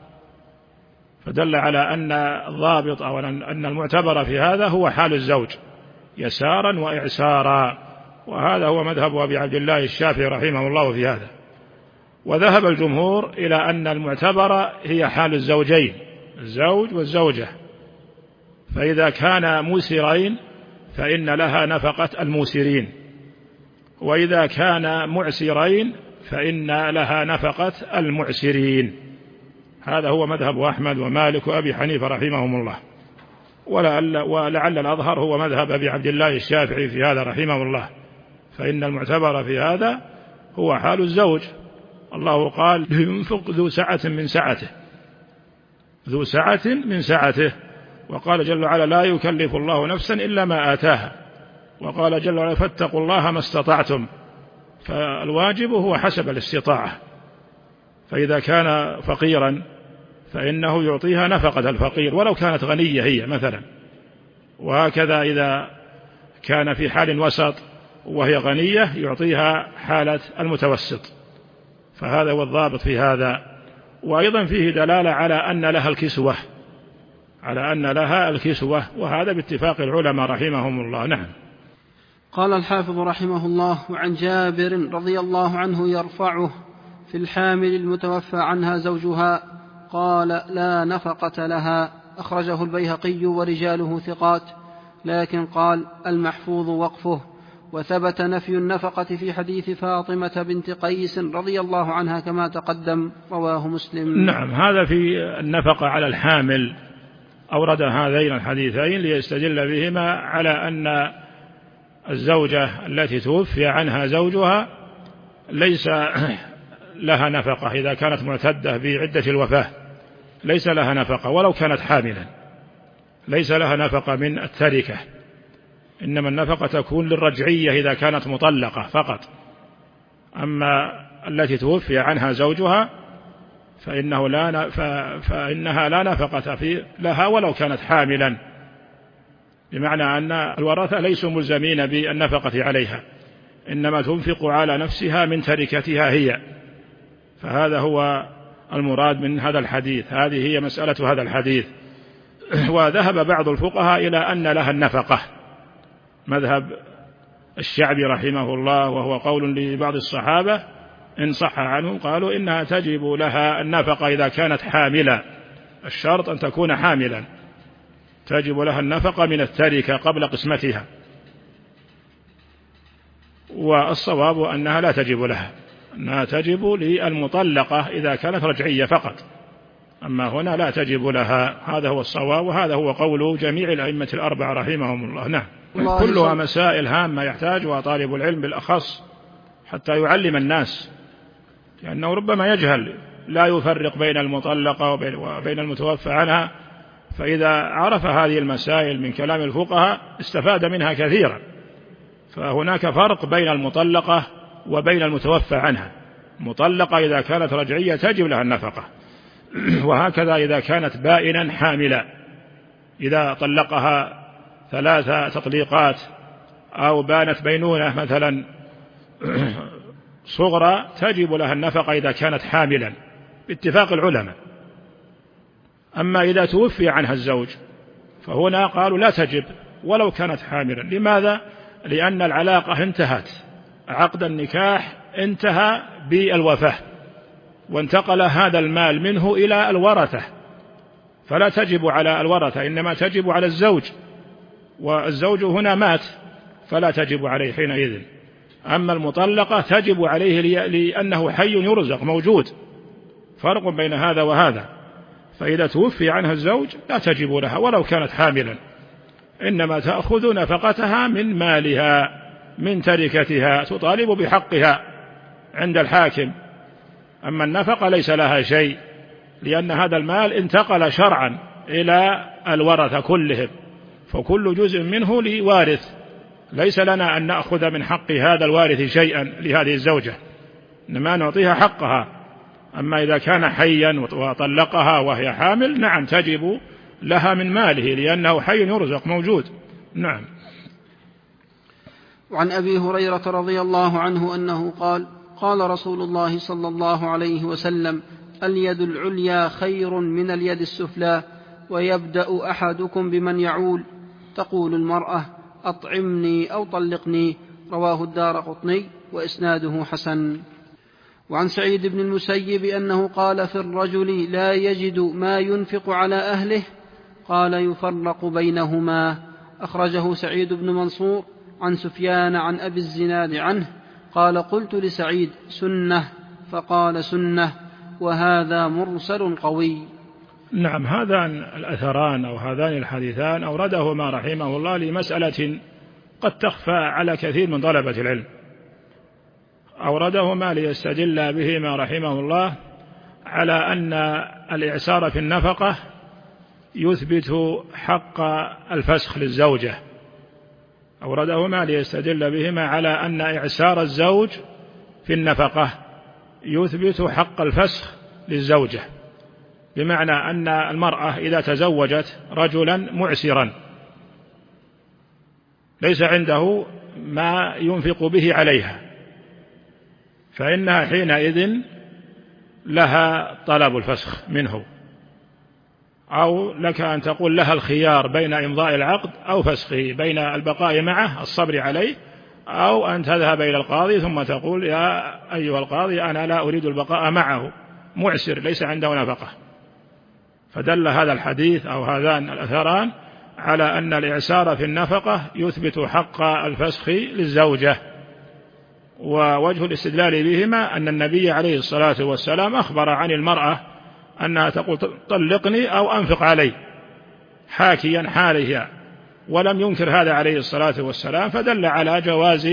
فدل على أن الضابط أو أن المعتبر في هذا هو حال الزوج يسارا وإعسارا. وهذا هو مذهب أبي عبد الله الشافعي رحمه الله في هذا. وذهب الجمهور إلى أن المعتبر هي حال الزوجين، الزوج والزوجة. فإذا كان موسرين فإن لها نفقة الموسرين، وإذا كان معسرين فإن لها نفقة المعسرين. هذا هو مذهب أحمد ومالك وأبي حنيفة رحمهم الله. ولعل الأظهر هو مذهب أبي عبد الله الشافعي في هذا رحمه الله، فإن المعتبر في هذا هو حال الزوج. الله قال: لينفق ذو سعة من سعته، ذو سعة من سعته. وقال جل وعلا: لا يكلف الله نفسا إلا ما آتاها. وقال جل وعلا: فاتقوا الله ما استطعتم. فالواجب هو حسب الاستطاعة. فإذا كان فقيرا فإنه يعطيها نفقة الفقير ولو كانت غنية هي مثلا. وهكذا إذا كان في حال وسط وهي غنية يعطيها حالة المتوسط. فهذا هو الضابط في هذا. وأيضا فيه دلالة على أن لها الكسوة، على أن لها الكسوة، وهذا باتفاق العلماء رحمهم الله. نعم. قال الحافظ رحمه الله: وعن جابر رضي الله عنه يرفعه في الحامل المتوفى عنها زوجها قال: لا نفقة لها. أخرجه البيهقي ورجاله ثقات، لكن قال: المحفوظ وقفه. وثبت نفي النفقة في حديث فاطمة بنت قيس رضي الله عنها كما تقدم. رواه مسلم. نعم. هذا في النفقة على الحامل. أورد هذين الحديثين ليستدل بهما على أن الزوجة التي توفي عنها زوجها ليس لها نفقة إذا كانت معتدة بعدة الوفاة، ليس لها نفقة ولو كانت حاملا، ليس لها نفقة من التركة. إنما النفقة تكون للرجعية إذا كانت مطلقة فقط. أما التي توفي عنها زوجها فإنها لا نفقة لها ولو كانت حاملا، بمعنى أن الورثة ليسوا ملزمين بالنفقة عليها، إنما تنفق على نفسها من تركتها هي. فهذا هو المراد من هذا الحديث، هذه هي مسألة هذا الحديث. وذهب بعض الفقهاء إلى أن لها النفقة، مذهب الشعبي رحمه الله، وهو قول لبعض الصحابة إن صح عنهم، قالوا إنها تجب لها النفقة إذا كانت حاملا، الشرط أن تكون حاملا، تجب لها النفقة من التركة قبل قسمتها. والصواب أنها لا تجب لها، أنها تجب للمطلقة إذا كانت رجعية فقط، أما هنا لا تجب لها. هذا هو الصواب، وهذا هو قول جميع الأئمة الأربعة رحمهم الله. نعم، كلها مسائل هامة يحتاجها طالب العلم بالأخص حتى يعلم الناس، لأنه ربما يجهل، لا يفرق بين المطلقة وبين المتوفى عنها، فإذا عرف هذه المسائل من كلام الفقهاء استفاد منها كثيرا. فهناك فرق بين المطلقة وبين المتوفى عنها. المطلقة إذا كانت رجعية تجب لها النفقة، وهكذا إذا كانت بائنا حاملا، إذا طلقها 3 تطليقات أو بانت بينونة مثلا صغرى تجب لها النفقة إذا كانت حاملا باتفاق العلماء. أما إذا توفي عنها الزوج فهنا قالوا لا تجب ولو كانت حاملا. لماذا؟ لأن العلاقة انتهت، عقد النكاح انتهى بالوفاة، وانتقل هذا المال منه إلى الورثة، فلا تجب على الورثة، إنما تجب على الزوج، والزوج هنا مات فلا تجب عليه حينئذ. أما المطلقة تجب عليه لأنه حي يرزق موجود، فرق بين هذا وهذا. فإذا توفي عنها الزوج لا تجب لها ولو كانت حاملا، إنما تأخذ نفقتها من مالها من تركتها، تطالب بحقها عند الحاكم. أما النفقة ليس لها شيء، لأن هذا المال انتقل شرعا إلى الورثة كلهم، فكل جزء منه لوارث، ليس لنا أن نأخذ من حق هذا الوارث شيئا لهذه الزوجة، إنما نعطيها حقها. أما إذا كان حيا وطلقها وهي حامل نعم تجب لها من ماله، لأنه حي يرزق موجود. نعم. وعن أبي هريرة رضي الله عنه أنه قال: قال رسول الله صلى الله عليه وسلم: اليد العليا خير من اليد السفلى، ويبدأ أحدكم بمن يعول. تقول المرأة: أطعمني أو طلقني. رواه الدارقطني وإسناده حسن. وعن سعيد بن المسيب أنه قال في الرجل لا يجد ما ينفق على أهله، قال: يفرق بينهما. أخرجه سعيد بن منصور عن سفيان عن أبي الزناد عنه قال: قلت لسعيد: سنة؟ فقال: سنة. وهذا مرسل قوي. نعم، هذان الأثران أو هذان الحديثان أوردهما رحمه الله لمسألة قد تخفى على كثير من طلبة العلم، أوردهما ليستدل بهما رحمه الله على أن الإعسار في النفقة يثبت حق الفسخ للزوجة، أوردهما ليستدل بهما على أن إعسار الزوج في النفقة يثبت حق الفسخ للزوجة، بمعنى أن المرأة إذا تزوجت رجلا معسرا ليس عنده ما ينفق به عليها، فإنها حينئذ لها طلب الفسخ منه، أو لك أن تقول لها الخيار بين إمضاء العقد أو فسخه، بين البقاء معه الصبر عليه، أو أن تذهب إلى القاضي ثم تقول: يا أيها القاضي أنا لا أريد البقاء معه، معسر ليس عنده نفقة. فدل هذا الحديث أو هذان الأثران على أن الإعسار في النفقة يثبت حق الفسخ للزوجة. ووجه الاستدلال بهما أن النبي عليه الصلاة والسلام أخبر عن المرأة أنها تقول: طلقني أو أنفق علي، حاكيا حالها، ولم ينكر هذا عليه الصلاة والسلام، فدل على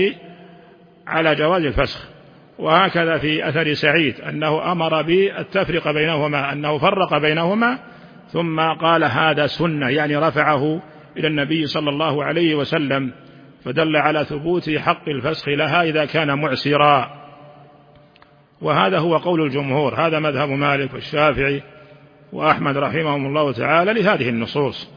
جواز الفسخ. وهكذا في أثر سعيد أنه أمر بالتفرق بينهما، أنه فرق بينهما ثم قال: هذا سنة، يعني رفعه إلى النبي صلى الله عليه وسلم، فدل على ثبوت حق الفسخ لها إذا كان معسرا. وهذا هو قول الجمهور، هذا مذهب مالك والشافعي وأحمد رحمهم الله تعالى لهذه النصوص.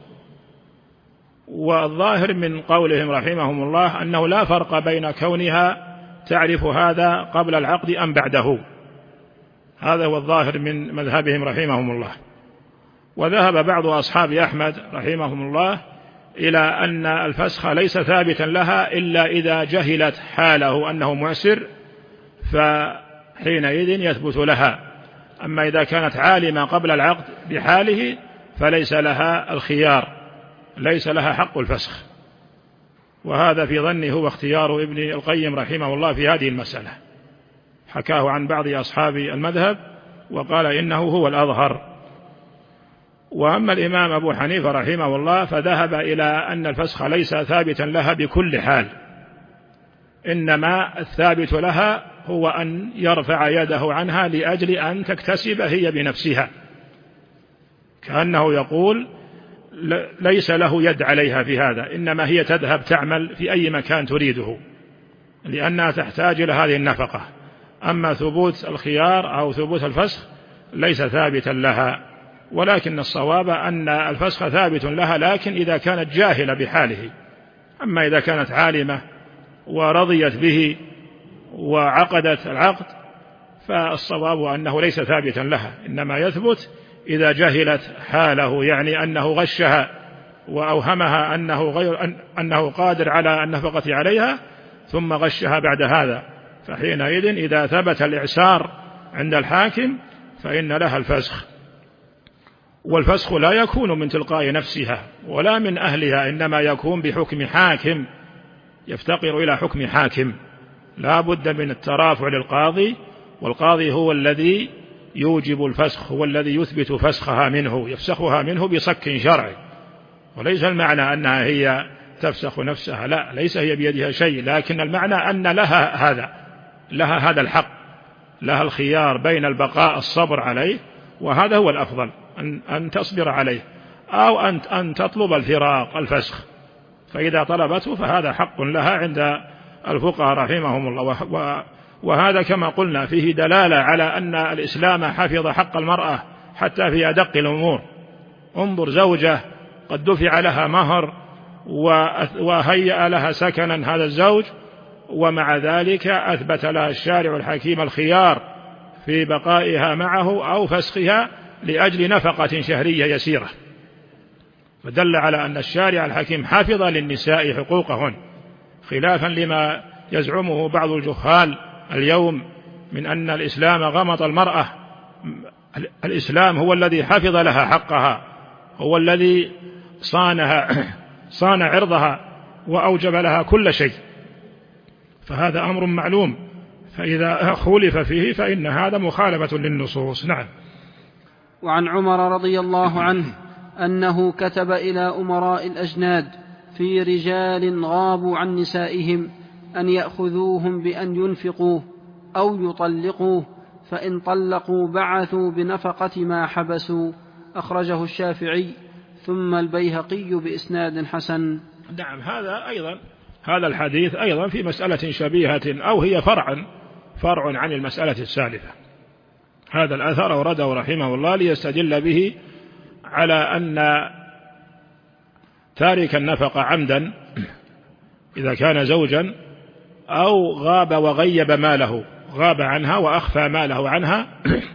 والظاهر من قولهم رحمهم الله أنه لا فرق بين كونها تعرف هذا قبل العقد أم بعده، هذا هو الظاهر من مذهبهم رحمهم الله. وذهب بعض أصحاب أحمد رحمهم الله إلى أن الفسخ ليس ثابتا لها إلا إذا جهلت حاله أنه معسر، فحينئذ يثبت لها. أما إذا كانت عالمة قبل العقد بحاله فليس لها الخيار، ليس لها حق الفسخ. وهذا في ظني هو اختيار ابن القيم رحمه الله في هذه المسألة، حكاه عن بعض أصحاب المذهب وقال إنه هو الأظهر. وأما الإمام أبو حنيفة رحمه الله فذهب إلى أن الفسخ ليس ثابتا لها بكل حال، إنما الثابت لها هو أن يرفع يده عنها لأجل أن تكتسب هي بنفسها، كأنه يقول ليس له يد عليها في هذا، إنما هي تذهب تعمل في أي مكان تريده لأنها تحتاج إلى هذه النفقة. أما ثبوت الخيار أو ثبوت الفسخ ليس ثابتا لها، ولكن الصواب أن الفسخ ثابت لها لكن إذا كانت جاهلة بحاله. أما إذا كانت عالمة ورضيت به وعقدت العقد فالصواب أنه ليس ثابتا لها، إنما يثبت إذا جهلت حاله، يعني أنه غشها وأوهمها أنه قادر على النفقة عليها ثم غشها بعد هذا، فحينئذ إذا ثبت الإعسار عند الحاكم فإن لها الفسخ. والفسخ لا يكون من تلقاء نفسها ولا من أهلها، إنما يكون بحكم حاكم، يفتقر إلى حكم حاكم، لا بد من الترافع للقاضي، والقاضي هو الذي يوجب الفسخ، هو الذي يثبت فسخها منه، يفسخها منه بصك شرعي. وليس المعنى أنها هي تفسخ نفسها، لا، ليس هي بيدها شيء، لكن المعنى أن لها هذا الحق، لها الخيار بين البقاء الصبر عليه، وهذا هو الأفضل أن تصبر عليه، أو أن تطلب الفراق الفسخ، فإذا طلبته فهذا حق لها عند الفقهاء رحمهم الله. وهذا كما قلنا فيه دلالة على أن الإسلام حفظ حق المرأة حتى في أدق الأمور. انظر زوجة قد دفع لها مهر وهيأ لها سكنا هذا الزوج، ومع ذلك أثبت لها الشارع الحكيم الخيار في بقائها معه أو فسخها لأجل نفقة شهرية يسيرة، فدل على أن الشارع الحكيم حافظ للنساء حقوقهن، خلافا لما يزعمه بعض الجهال اليوم من أن الإسلام غمط المرأة. الإسلام هو الذي حفظ لها حقها، هو الذي صان عرضها وأوجب لها كل شيء، فهذا أمر معلوم، فإذا خولف فيه فإن هذا مخالفة للنصوص. نعم. وعن عمر رضي الله عنه أنه كتب إلى أمراء الأجناد في رجال غابوا عن نسائهم أن يأخذوهم بأن ينفقوه أو يطلقوه، فإن طلقوا بعثوا بنفقة ما حبسوا. أخرجه الشافعي ثم البيهقي بإسناد حسن. نعم. هذا الحديث أيضا في مسألة شبيهة، أو هي فرع عن المسألة السالفة. هذا الأثر أورده رحمه الله ليستدل به على أن تارك النفقة عمدا إذا كان زوجا أو غاب وغيب ماله، غاب عنها وأخفى ماله عنها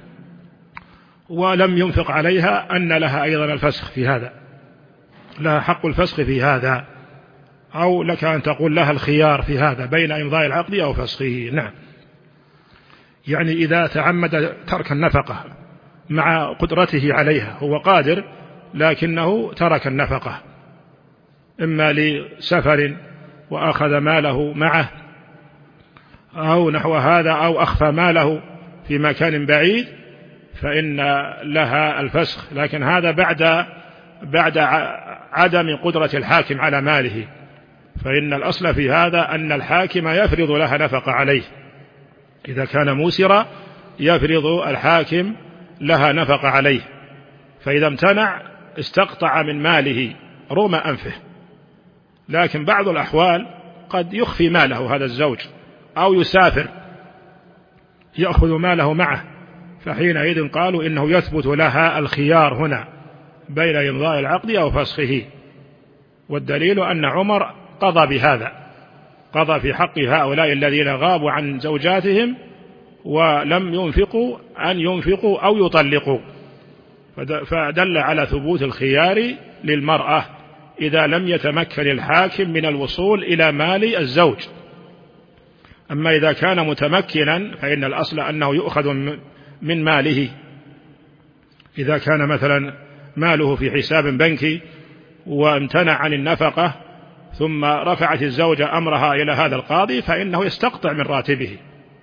ولم ينفق عليها، أن لها أيضا الفسخ في هذا، لها حق الفسخ في هذا، أو لك أن تقول لها الخيار في هذا بين إمضاء العقد أو فسخه. نعم. يعني إذا تعمد ترك النفقة مع قدرته عليها، هو قادر لكنه ترك النفقة إما لسفر وأخذ ماله معه أو نحو هذا، أو أخفى ماله في مكان بعيد، فإن لها الفسخ، لكن هذا بعد عدم قدرة الحاكم على ماله، فإن الأصل في هذا أن الحاكم يفرض لها نفقة عليه، إذا كان موسرا يفرض الحاكم لها نفقة عليه، فإذا امتنع استقطع من ماله رغم أنفه. لكن بعض الأحوال قد يخفي ماله هذا الزوج أو يسافر يأخذ ماله معه، فحينئذ قالوا إنه يثبت لها الخيار هنا بين إمضاء العقد أو فسخه. والدليل أن عمر قضى بهذا، قضى في حق هؤلاء الذين غابوا عن زوجاتهم ولم ينفقوا أن ينفقوا أو يطلقوا، فدل على ثبوت الخيار للمرأة إذا لم يتمكن الحاكم من الوصول إلى مال الزوج. أما إذا كان متمكنا فإن الأصل أنه يؤخذ من ماله. إذا كان مثلا ماله في حساب بنكي وامتنع عن النفقة ثم رفعت الزوجة أمرها إلى هذا القاضي فإنه يستقطع من راتبه،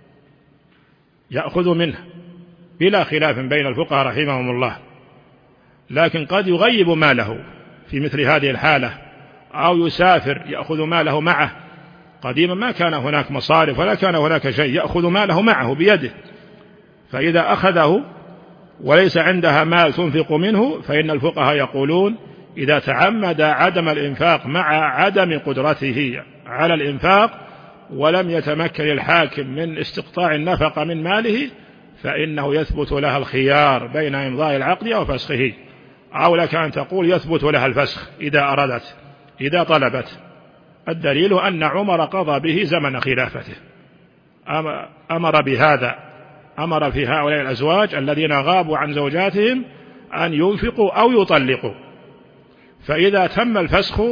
يأخذ منه بلا خلاف بين الفقهاء رحمهم الله. لكن قد يغيب ماله في مثل هذه الحالة أو يسافر يأخذ ماله معه. قديما ما كان هناك مصارف ولا كان هناك شيء، يأخذ ماله معه بيده، فإذا أخذه وليس عندها مال تنفق منه فإن الفقهاء يقولون إذا تعمد عدم الإنفاق مع عدم قدرته على الإنفاق ولم يتمكن الحاكم من استقطاع النفقة من ماله فإنه يثبت لها الخيار بين إمضاء العقد أو فسخه، أو لك أن تقول يثبت لها الفسخ إذا أرادت إذا طلبت. الدليل أن عمر قضى به زمن خلافته، أمر بهذا، أمر في هؤلاء الأزواج الذين غابوا عن زوجاتهم أن ينفقوا أو يطلقوا، فإذا تم الفسخ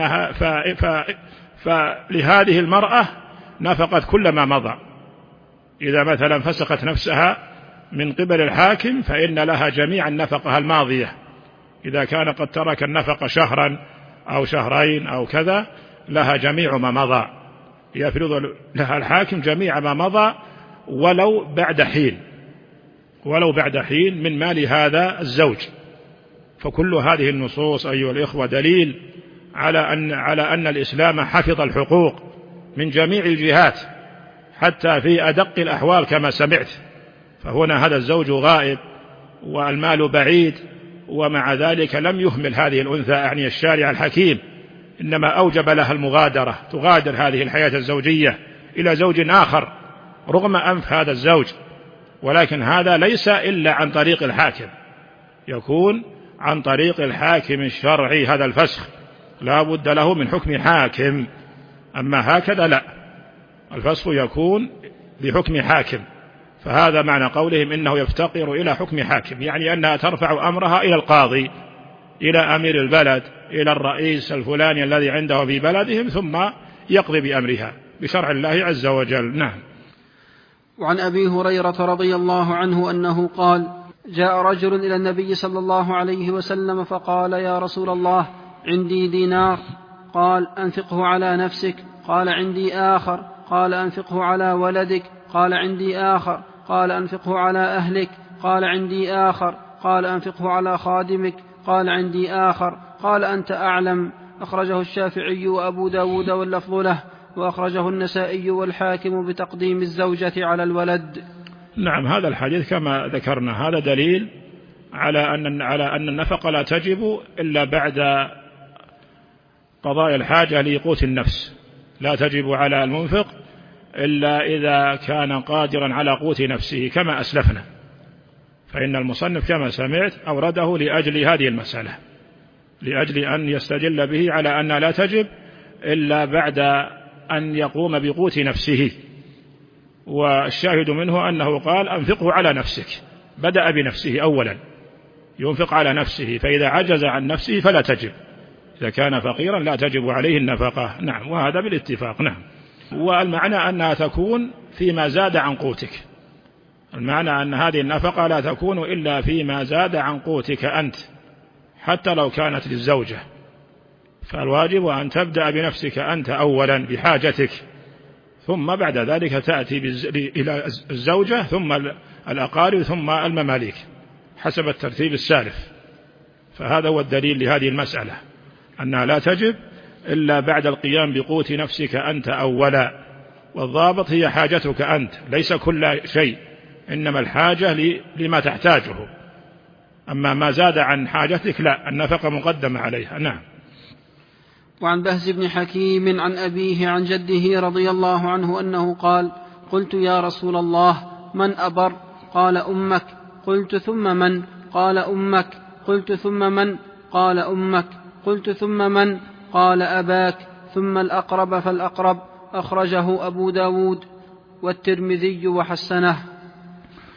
فلهذه المرأة نفقت كل ما مضى. إذا مثلا فسخت نفسها من قبل الحاكم فإن لها جميع النفقة الماضية، إذا كان قد ترك النفقة شهرا أو شهرين أو كذا لها جميع ما مضى، يفرض لها الحاكم جميع ما مضى ولو بعد حين من مال هذا الزوج. فكل هذه النصوص أيها الإخوة دليل على أن الإسلام حفظ الحقوق من جميع الجهات حتى في أدق الأحوال كما سمعت. فهنا هذا الزوج غائب والمال بعيد، ومع ذلك لم يهمل هذه الأنثى يعني الشارع الحكيم، إنما أوجب لها المغادرة، تغادر هذه الحياة الزوجية إلى زوج آخر رغم أنف هذا الزوج. ولكن هذا ليس إلا عن طريق الحاكم، يكون عن طريق الحاكم الشرعي. هذا الفسخ لا بد له من حكم حاكم، أما هكذا لا، الفسخ يكون بحكم حاكم. فهذا معنى قولهم إنه يفتقر إلى حكم حاكم، يعني أنها ترفع أمرها إلى القاضي، إلى أمير البلد، إلى الرئيس الفلاني الذي عنده في بلدهم، ثم يقضي بأمرها بشرع الله عز وجل. نعم. وعن أبي هريرة رضي الله عنه أنه قال: جاء رجل إلى النبي صلى الله عليه وسلم فقال: يا رسول الله، عندي دينار. قال: أنفقه على نفسك. قال: عندي آخر. قال: أنفقه على ولدك. قال: عندي آخر. قال: أنفقه على أهلك. قال: عندي آخر. قال: أنفقه على خادمك. قال: عندي آخر. قال: أنت أعلم. أخرجه الشافعي وأبو داود واللفظ له، وأخرجه النسائي والحاكم بتقديم الزوجة على الولد. نعم، هذا الحديث كما ذكرنا هذا دليل على أن النفقة لا تجب إلا بعد قضاء الحاجة لقوت النفس، لا تجب على المنفق إلا إذا كان قادرا على قوت نفسه كما أسلفنا. فإن المصنف كما سمعت أورده لأجل هذه المسألة، لأجل أن يستدل به على أن لا تجب إلا بعد أن يقوم بقوت نفسه. والشاهد منه أنه قال: أنفقه على نفسك، بدأ بنفسه أولا، ينفق على نفسه، فإذا عجز عن نفسه فلا تجب، إذا كان فقيرا لا تجب عليه النفقة. نعم، وهذا بالاتفاق. نعم. والمعنى أنها تكون فيما زاد عن قوتك، المعنى أن هذه النفقة لا تكون إلا فيما زاد عن قوتك أنت، حتى لو كانت للزوجة، فالواجب أن تبدأ بنفسك أنت أولا بحاجتك، ثم بعد ذلك تأتي إلى الزوجة، ثم الأقارب، ثم المماليك، حسب الترتيب السالف. فهذا هو الدليل لهذه المسألة، أنها لا تجب إلا بعد القيام بقوت نفسك أنت أولا. والضابط هي حاجتك أنت، ليس كل شيء، إنما الحاجة لما تحتاجه، أما ما زاد عن حاجتك لا، النفقة مقدمة عليها. نعم. وعن بهز بن حكيم عن أبيه عن جده رضي الله عنه أنه قال: قلت: يا رسول الله، من أبر؟ قال: أمك. قلت: ثم من؟ قال: أمك. قلت: ثم من؟ قال: أمك. قلت: ثم من؟ قال: أباك. ثم الأقرب فالأقرب. أخرجه أبو داود والترمذي وحسنه.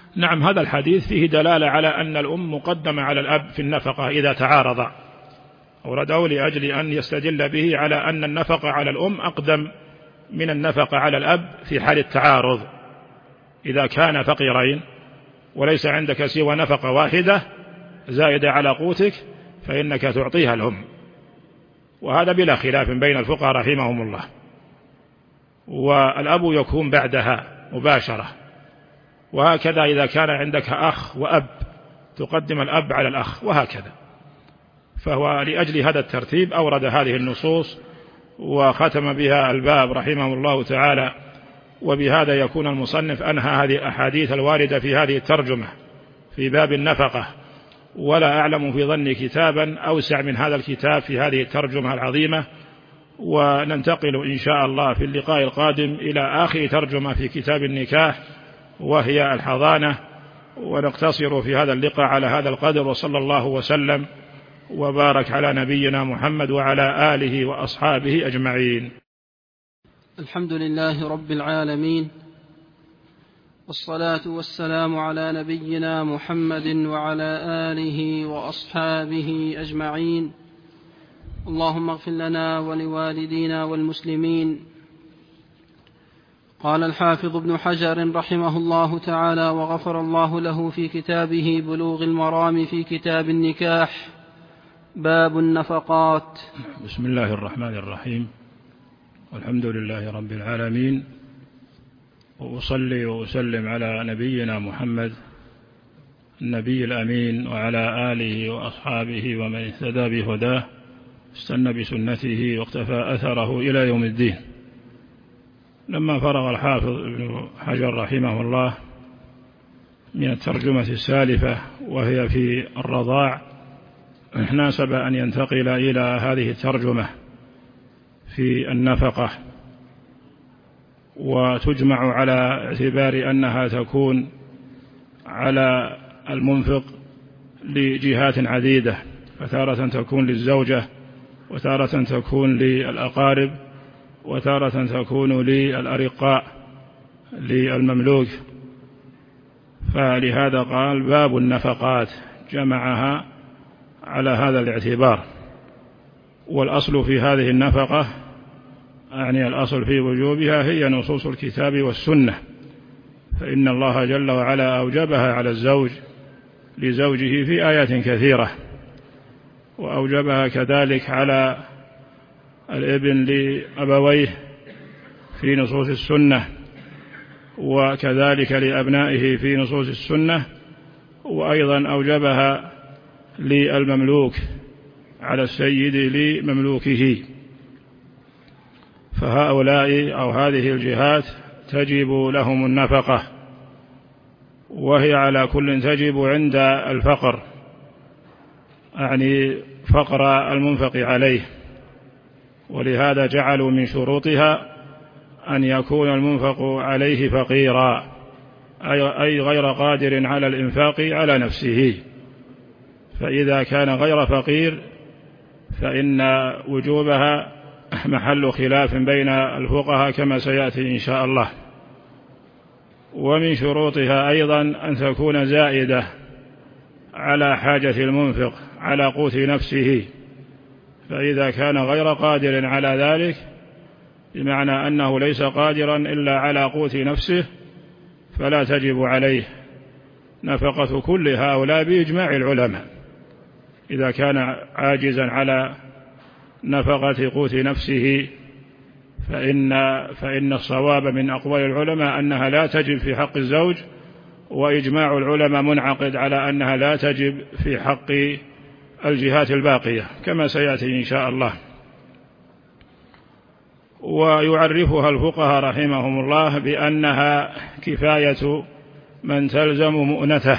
نعم، هذا الحديث فيه دلالة على أن الأم مقدمة على الأب في النفقة إذا تعارض، أورده لأجل أن يستدل به على أن النفقة على الأم أقدم من النفقة على الأب في حال التعارض. إذا كان فقيرين وليس عندك سوى نفقة واحدة زائدة على قوتك فإنك تعطيها الأم، وهذا بلا خلاف بين الفقهاء رحمهم الله. والأب يكون بعدها مباشرة، وهكذا إذا كان عندك أخ وأب تقدم الأب على الأخ، وهكذا. فهو لأجل هذا الترتيب أورد هذه النصوص وختم بها الباب رحمه الله تعالى. وبهذا يكون المصنف أنهى هذه الأحاديث الواردة في هذه الترجمة في باب النفقة، ولا أعلم في ظني كتابا أوسع من هذا الكتاب في هذه الترجمة العظيمة. وننتقل إن شاء الله في اللقاء القادم إلى آخر ترجمة في كتاب النكاح وهي الحضانة، ونقتصر في هذا اللقاء على هذا القدر. وصلى الله وسلم وبارك على نبينا محمد وعلى آله وأصحابه أجمعين. الحمد لله رب العالمين، والصلاة والسلام على نبينا محمد وعلى آله وأصحابه أجمعين. اللهم اغفر لنا ولوالدينا والمسلمين. قال الحافظ ابن حجر رحمه الله تعالى وغفر الله له في كتابه بلوغ المرام في كتاب النكاح: باب النفقات. بسم الله الرحمن الرحيم، والحمد لله رب العالمين، وأصلي وأسلم على نبينا محمد النبي الأمين وعلى آله وأصحابه ومن اهتدى بهداه استنى بسنته واقتفى أثره إلى يوم الدين. لما فرغ الحافظ ابن حجر رحمه الله من الترجمة السالفة وهي في الرضاع، ناسب أن ينتقل إلى هذه الترجمة في النفقة، وتجمع على اعتبار أنها تكون على المنفق لجهات عديدة، فتارة تكون للزوجة، وتارة تكون للأقارب، وتارة تكون للأرقاء للمملوك. فلهذا قال باب النفقات، جمعها على هذا الاعتبار. والأصل في هذه النفقة، يعني الأصل في وجوبها، هي نصوص الكتاب والسنة، فإن الله جل وعلا أوجبها على الزوج لزوجه في آيات كثيرة، وأوجبها كذلك على الابن لأبويه في نصوص السنة، وكذلك لأبنائه في نصوص السنة، وأيضا أوجبها للمملوك على السيد لمملوكه. فهؤلاء أو هذه الجهات تجب لهم النفقة، وهي على كل تجب عند الفقر، يعني فقر المنفق عليه. ولهذا جعلوا من شروطها أن يكون المنفق عليه فقيرا، أي غير قادر على الإنفاق على نفسه. فإذا كان غير فقير فإن وجوبها محل خلاف بين الفقهاء كما سيأتي إن شاء الله. ومن شروطها أيضا أن تكون زائدة على حاجة المنفق على قوت نفسه، فإذا كان غير قادر على ذلك بمعنى أنه ليس قادرا إلا على قوت نفسه فلا تجب عليه نفقة كل هؤلاء بإجماع العلماء. إذا كان عاجزا على نفقة قوت نفسه فإن الصواب من أقوال العلماء أنها لا تجب في حق الزوج، وإجماع العلماء منعقد على أنها لا تجب في حق الجهات الباقية كما سيأتي إن شاء الله. ويعرفها الفقهاء رحمهم الله بأنها كفاية من تلزم مؤنته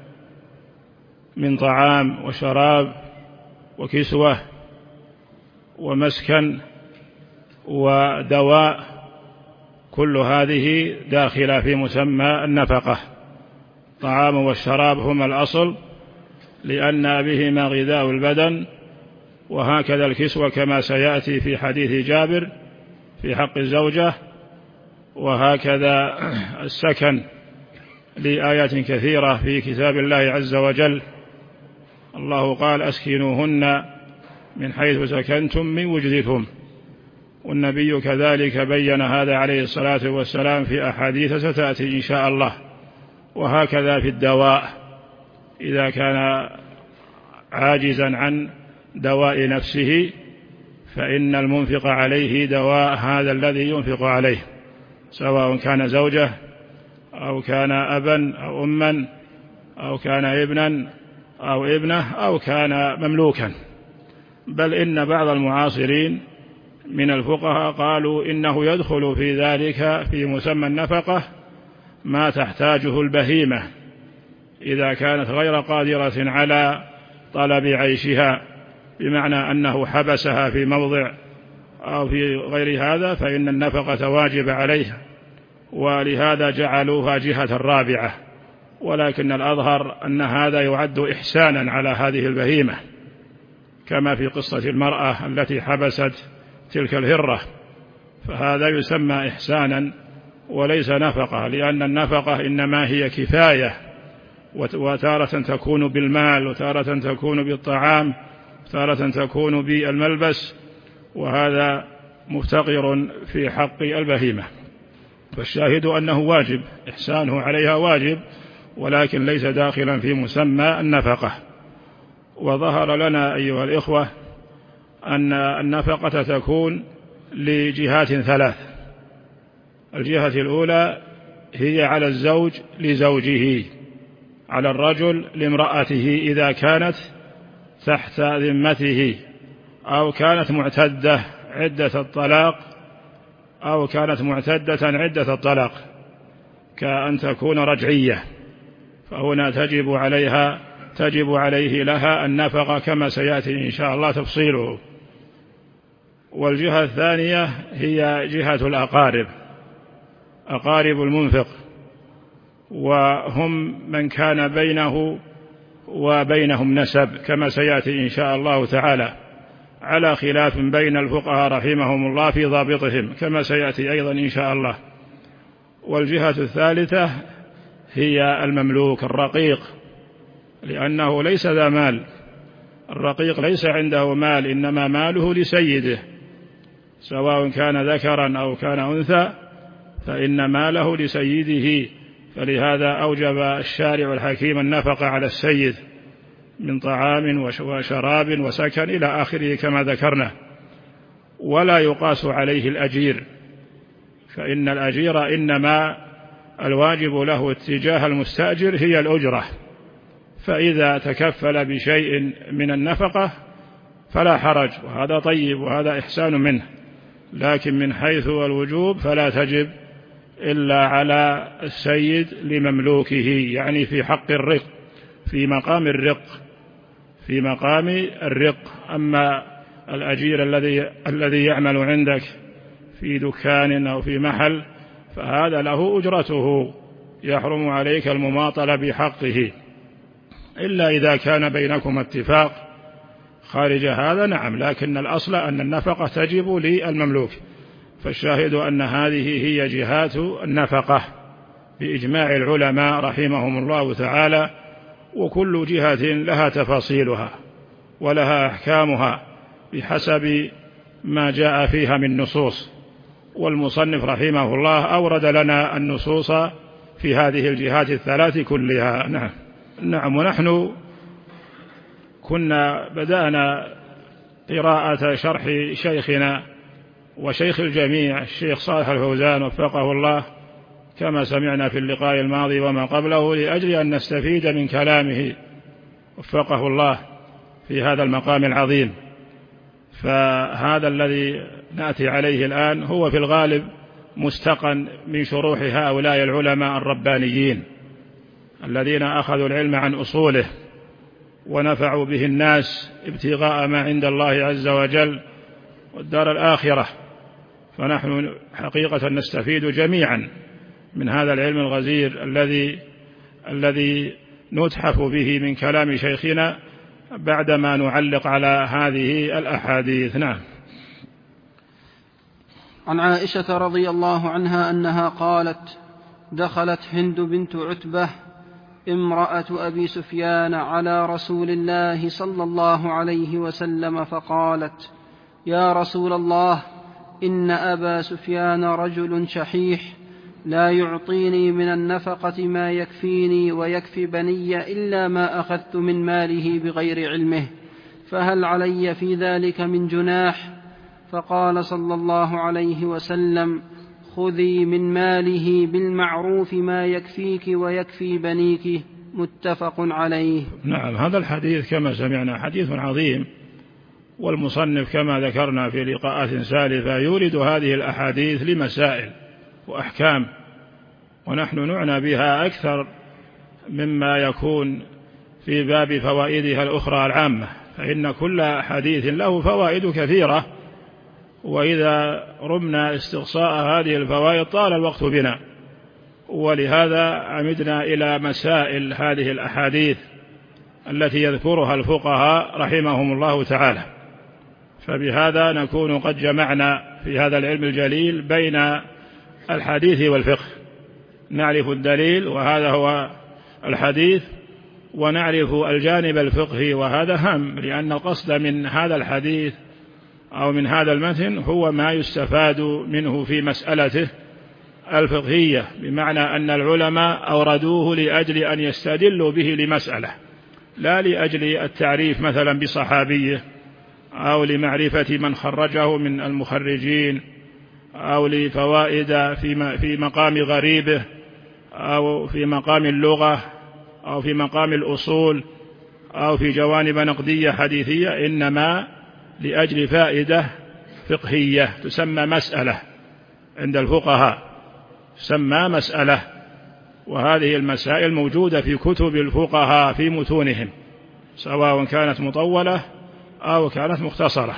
من طعام وشراب وكسوة ومسكن ودواء، كل هذه داخلة في مسمى النفقة. الطعام والشراب هما الأصل لأن بهما غذاء البدن، وهكذا الكسوة كما سيأتي في حديث جابر في حق الزوجة، وهكذا السكن لآيات كثيرة في كتاب الله عز وجل. الله قال أسكنوهن من حيث سكنتم من وجدكم، والنبي كذلك بين هذا عليه الصلاة والسلام في أحاديث ستأتي إن شاء الله. وهكذا في الدواء، إذا كان عاجزا عن دواء نفسه فإن المنفق عليه دواء هذا الذي ينفق عليه، سواء كان زوجة أو كان أبا أو أما أو كان ابنا أو ابنه أو كان مملوكا. بل إن بعض المعاصرين من الفقهاء قالوا إنه يدخل في ذلك في مسمى النفقة ما تحتاجه البهيمة إذا كانت غير قادرة على طلب عيشها، بمعنى أنه حبسها في موضع أو في غير هذا، فإن النفقة واجب عليها، ولهذا جعلوها جهة رابعة. ولكن الأظهر أن هذا يعد إحسانا على هذه البهيمة، كما في قصة المرأة التي حبست تلك الهرة، فهذا يسمى إحسانا وليس نفقة، لأن النفقة إنما هي كفاية، وتارة تكون بالمال، وتارة تكون بالطعام، وتارة تكون بالملبس، وهذا مفتقر في حق البهيمة. فالشاهد أنه واجب، إحسانه عليها واجب، ولكن ليس داخلا في مسمى النفقة. وظهر لنا أيها الإخوة أن النفقة تكون لجهات ثلاث. الجهة الأولى هي على الزوج لزوجه، على الرجل لامرأته إذا كانت تحت ذمته، أو كانت معتدة عدة الطلاق، أو كانت معتدة عدة الطلاق، كأن تكون رجعية، فهنا تجب عليه لها النفقة كما سيأتي إن شاء الله تفصيله. والجهة الثانية هي جهة الأقارب، أقارب المنفق، وهم من كان بينه وبينهم نسب، كما سيأتي إن شاء الله تعالى، على خلاف بين الفقهاء رحمهم الله في ضابطهم، كما سيأتي أيضا إن شاء الله. والجهة الثالثة هي المملوك الرقيق، لأنه ليس ذا مال، الرقيق ليس عنده مال، إنما ماله لسيده، سواء كان ذكرا أو كان أنثى، فإن ماله لسيده. فلهذا أوجب الشارع الحكيم النفقة على السيد من طعام وشراب وسكن إلى آخره كما ذكرنا. ولا يقاس عليه الأجير، فإن الأجير إنما الواجب له اتجاه المستأجر هي الأجرة، فإذا تكفل بشيء من النفقة فلا حرج، وهذا طيب وهذا إحسان منه. لكن من حيث الوجوب فلا تجب إلا على السيد لمملوكه، يعني في حق الرق، في مقام الرق. أما الأجير الذي يعمل عندك في دكان أو في محل فهذا له أجرته، يحرم عليك المماطلة بحقه، إلا إذا كان بينكم اتفاق خارج هذا، نعم، لكن الأصل أن النفقة تجب للمملوك. فالشاهد أن هذه هي جهات النفقة بإجماع العلماء رحمهم الله تعالى، وكل جهة لها تفاصيلها ولها أحكامها بحسب ما جاء فيها من نصوص. والمصنف رحمه الله أورد لنا النصوص في هذه الجهات الثلاث كلها. نعم. ونحن كنا بدأنا قراءة شرح شيخنا وشيخ الجميع الشيخ صالح الفوزان وفقه الله، كما سمعنا في اللقاء الماضي وما قبله، لأجل أن نستفيد من كلامه وفقه الله في هذا المقام العظيم. فهذا الذي نأتي عليه الآن هو في الغالب مستقن من شروح هؤلاء العلماء الربانيين الذين أخذوا العلم عن أصوله ونفعوا به الناس ابتغاء ما عند الله عز وجل والدار الآخرة. فنحن حقيقة نستفيد جميعا من هذا العلم الغزير الذي نتحف به من كلام شيخنا بعدما نعلق على هذه الأحاديث. نعم. عن عائشة رضي الله عنها أنها قالت: دخلت هند بنت عتبة امرأة أبي سفيان على رسول الله صلى الله عليه وسلم فقالت: يا رسول الله، إن أبا سفيان رجل شحيح لا يعطيني من النفقة ما يكفيني ويكفي بني إلا ما أخذت من ماله بغير علمه، فهل علي في ذلك من جناح؟ فقال صلى الله عليه وسلم: خذي من ماله بالمعروف ما يكفيك ويكفي بنيك. متفق عليه. نعم، هذا الحديث كما سمعنا حديث عظيم، والمصنف كما ذكرنا في لقاءات سالفة يورد هذه الأحاديث لمسائل وأحكام، ونحن نعنى بها أكثر مما يكون في باب فوائدها الأخرى العامة، فإن كل حديث له فوائد كثيرة، وإذا رمنا استقصاء هذه الفوائد طال الوقت بنا، ولهذا عمدنا إلى مسائل هذه الأحاديث التي يذكرها الفقهاء رحمهم الله تعالى. فبهذا نكون قد جمعنا في هذا العلم الجليل بين الحديث والفقه، نعرف الدليل وهذا هو الحديث، ونعرف الجانب الفقهي وهذا هام، لأن القصد من هذا الحديث أو من هذا المتن هو ما يستفاد منه في مسألته الفقهية، بمعنى أن العلماء أوردوه لأجل أن يستدلوا به لمسألة، لا لأجل التعريف مثلا بصحابيه أو لمعرفة من خرجه من المخرجين أو لفوائد في مقام غريبه أو في مقام اللغة أو في مقام الأصول أو في جوانب نقدية حديثية، إنما لأجل فائدة فقهية تسمى مسألة عند الفقهاء، تسمى مسألة. وهذه المسائل موجودة في كتب الفقهاء في متونهم، سواء كانت مطولة أو كانت مختصرة.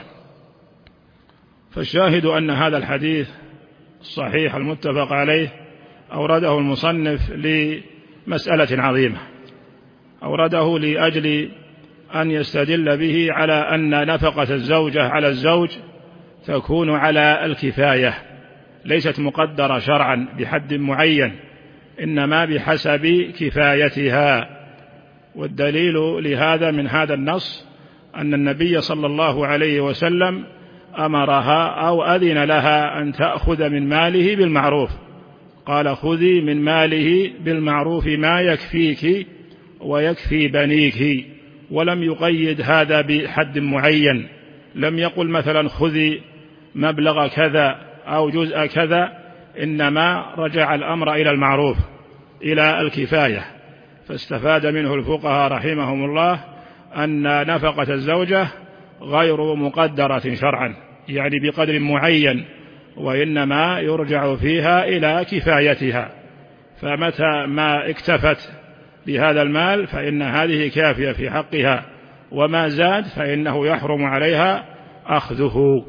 فالشاهد أن هذا الحديث الصحيح المتفق عليه أورده المصنف لمسألة عظيمة، أورده لأجل أن يستدل به على أن نفقة الزوجة على الزوج تكون على الكفاية، ليست مقدرة شرعا بحد معين، إنما بحسب كفايتها. والدليل لهذا من هذا النص أن النبي صلى الله عليه وسلم أمرها أو أذن لها أن تأخذ من ماله بالمعروف، قال: خذي من ماله بالمعروف ما يكفيك ويكفي بنيك، ولم يقيد هذا بحد معين، لم يقل مثلا خذي مبلغ كذا أو جزء كذا، إنما رجع الأمر إلى المعروف، إلى الكفاية. فاستفاد منه الفقهاء رحمهم الله أن نفقة الزوجة غير مقدرة شرعا، يعني بقدر معين، وإنما يرجع فيها إلى كفايتها، فمتى ما اكتفت بهذا المال فإن هذه كافية في حقها، وما زاد فإنه يحرم عليها أخذه.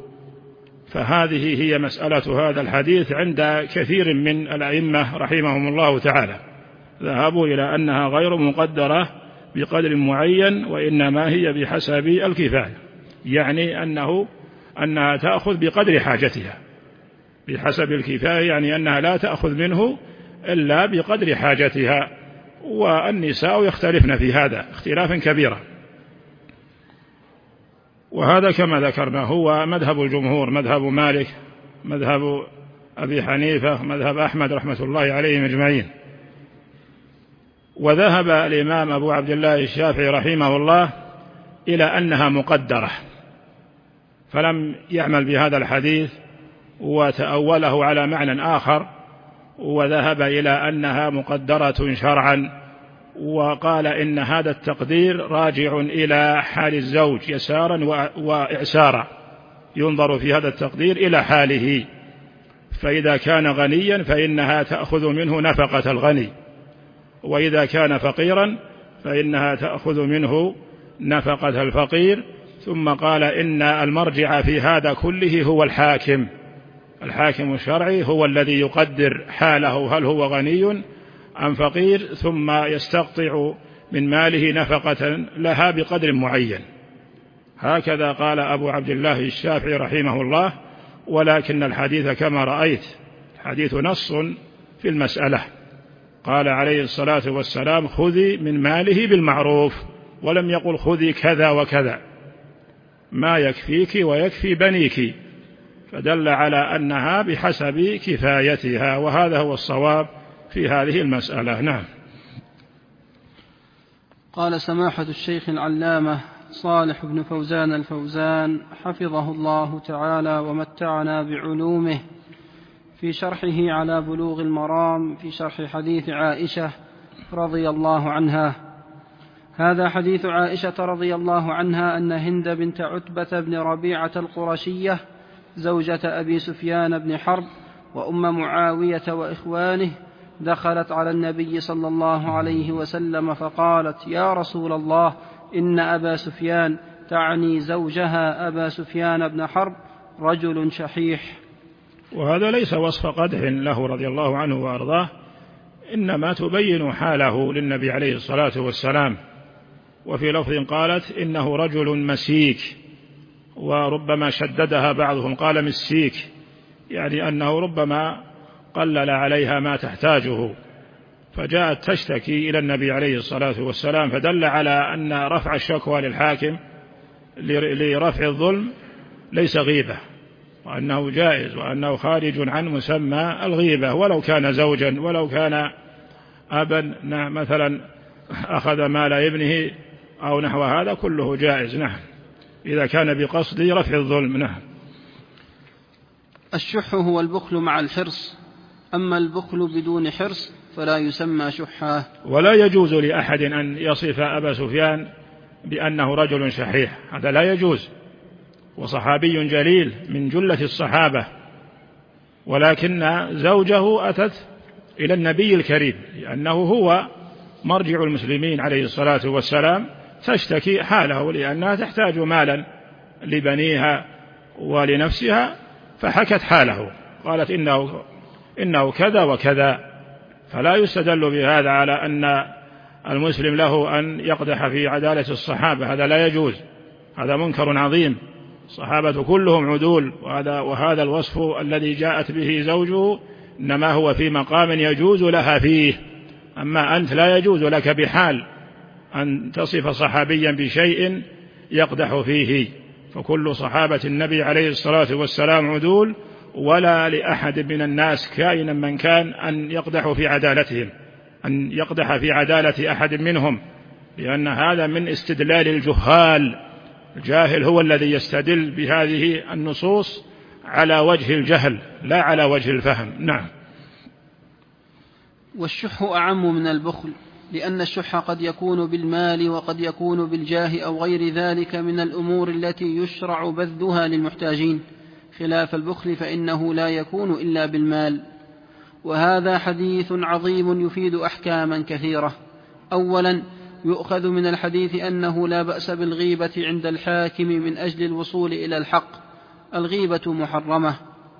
فهذه هي مسألة هذا الحديث عند كثير من الأئمة رحمهم الله تعالى، ذهبوا إلى أنها غير مقدرة بقدر معين، وإنما هي بحسب الكفاية، يعني أنها تأخذ بقدر حاجتها، بحسب الكفاية، يعني أنها لا تأخذ منه إلا بقدر حاجتها. والنساء يختلفن في هذا اختلافا كبيرا، وهذا كما ذكرنا هو مذهب الجمهور، مذهب مالك، مذهب أبي حنيفة، مذهب أحمد رحمة الله عليهم أجمعين. وذهب الإمام أبو عبد الله الشافعي رحمه الله إلى أنها مقدرة، فلم يعمل بهذا الحديث وتأوله على معنى آخر، وذهب إلى أنها مقدرة شرعا، وقال إن هذا التقدير راجع إلى حال الزوج يسارا وإعسارا، ينظر في هذا التقدير إلى حاله، فإذا كان غنيا فإنها تأخذ منه نفقة الغني، وإذا كان فقيرا فإنها تأخذ منه نفقة الفقير. ثم قال إن المرجع في هذا كله هو الحاكم الشرعي، هو الذي يقدر حاله هل هو غني أم فقير، ثم يستقطع من ماله نفقة لها بقدر معين. هكذا قال أبو عبد الله الشافعي رحمه الله. ولكن الحديث كما رأيت حديث نص في المسألة، قال عليه الصلاة والسلام خذي من ماله بالمعروف، ولم يقل خذي كذا وكذا، ما يكفيك ويكفي بنيك، فدل على أنها بحسب كفايتها، وهذا هو الصواب في هذه المسألة. نعم. قال سماحة الشيخ العلامة صالح بن فوزان الفوزان حفظه الله تعالى ومتعنا بعلومه، في شرحه على بلوغ المرام في شرح حديث عائشة رضي الله عنها: هذا حديث عائشة رضي الله عنها أن هند بنت عتبة بن ربيعة القرشية زوجة أبي سفيان بن حرب وأم معاوية وإخوانه دخلت على النبي صلى الله عليه وسلم فقالت: يا رسول الله، إن أبا سفيان، تعني زوجها أبا سفيان بن حرب، رجل شحيح. وهذا ليس وصف قدح له رضي الله عنه وأرضاه، إنما تبين حاله للنبي عليه الصلاة والسلام. وفي لفظ قالت: إنه رجل مسيك، وربما شددها بعضهم قال مسيك، يعني أنه ربما قلل عليها ما تحتاجه، فجاءت تشتكي إلى النبي عليه الصلاة والسلام، فدل على أن رفع الشكوى للحاكم لرفع الظلم ليس غيبة، وأنه جائز، وأنه خارج عن مسمى الغيبة، ولو كان زوجا، ولو كان أبا مثلا أخذ مال ابنه أو نحو هذا، كله جائز. نعم، إذا كان بقصد رفع الظلم. نعم. الشح هو البخل مع الحرص، أما البخل بدون حرص فلا يسمى شحا. ولا يجوز لأحد أن يصف أبا سفيان بأنه رجل شحيح، هذا لا يجوز، وصحابي جليل من جلة الصحابة، ولكن زوجه أتت إلى النبي الكريم لأنه هو مرجع المسلمين عليه الصلاة والسلام، تشتكي حاله لأنها تحتاج مالا لبنيها ولنفسها، فحكت حاله، قالت إنه كذا وكذا. فلا يستدل بهذا على أن المسلم له أن يقدح في عدالة الصحابة، هذا لا يجوز، هذا منكر عظيم. الصحابة كلهم عدول، وهذا الوصف الذي جاءت به زوجه إنما هو في مقام يجوز لها فيه، أما أنت لا يجوز لك بحال أن تصف صحابيا بشيء يقدح فيه، فكل صحابة النبي عليه الصلاة والسلام عدول، ولا لأحد من الناس كائنا من كان أن يقدح في عدالتهم، أن يقدح في عدالة أحد منهم، لأن هذا من استدلال الجهال. الجاهل هو الذي يستدل بهذه النصوص على وجه الجهل لا على وجه الفهم. نعم. والشح أعم من البخل، لأن الشح قد يكون بالمال وقد يكون بالجاه أو غير ذلك من الأمور التي يشرع بذلها للمحتاجين، خلاف البخل فإنه لا يكون إلا بالمال. وهذا حديث عظيم يفيد أحكاما كثيرة. أولا، يؤخذ من الحديث أنه لا بأس بالغيبة عند الحاكم من أجل الوصول إلى الحق، الغيبة محرمة،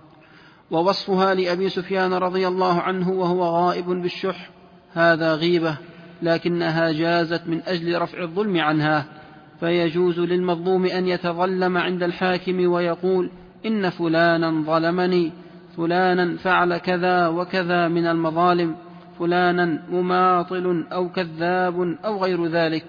ووصفها لأبي سفيان رضي الله عنه وهو غائب بالشح هذا غيبة، لكنها جازت من أجل رفع الظلم عنها، فيجوز للمظلوم أن يتظلم عند الحاكم ويقول: إن فلانا ظلمني، فلانا فعل كذا وكذا من المظالم، فلانا مماطل أو كذاب أو غير ذلك،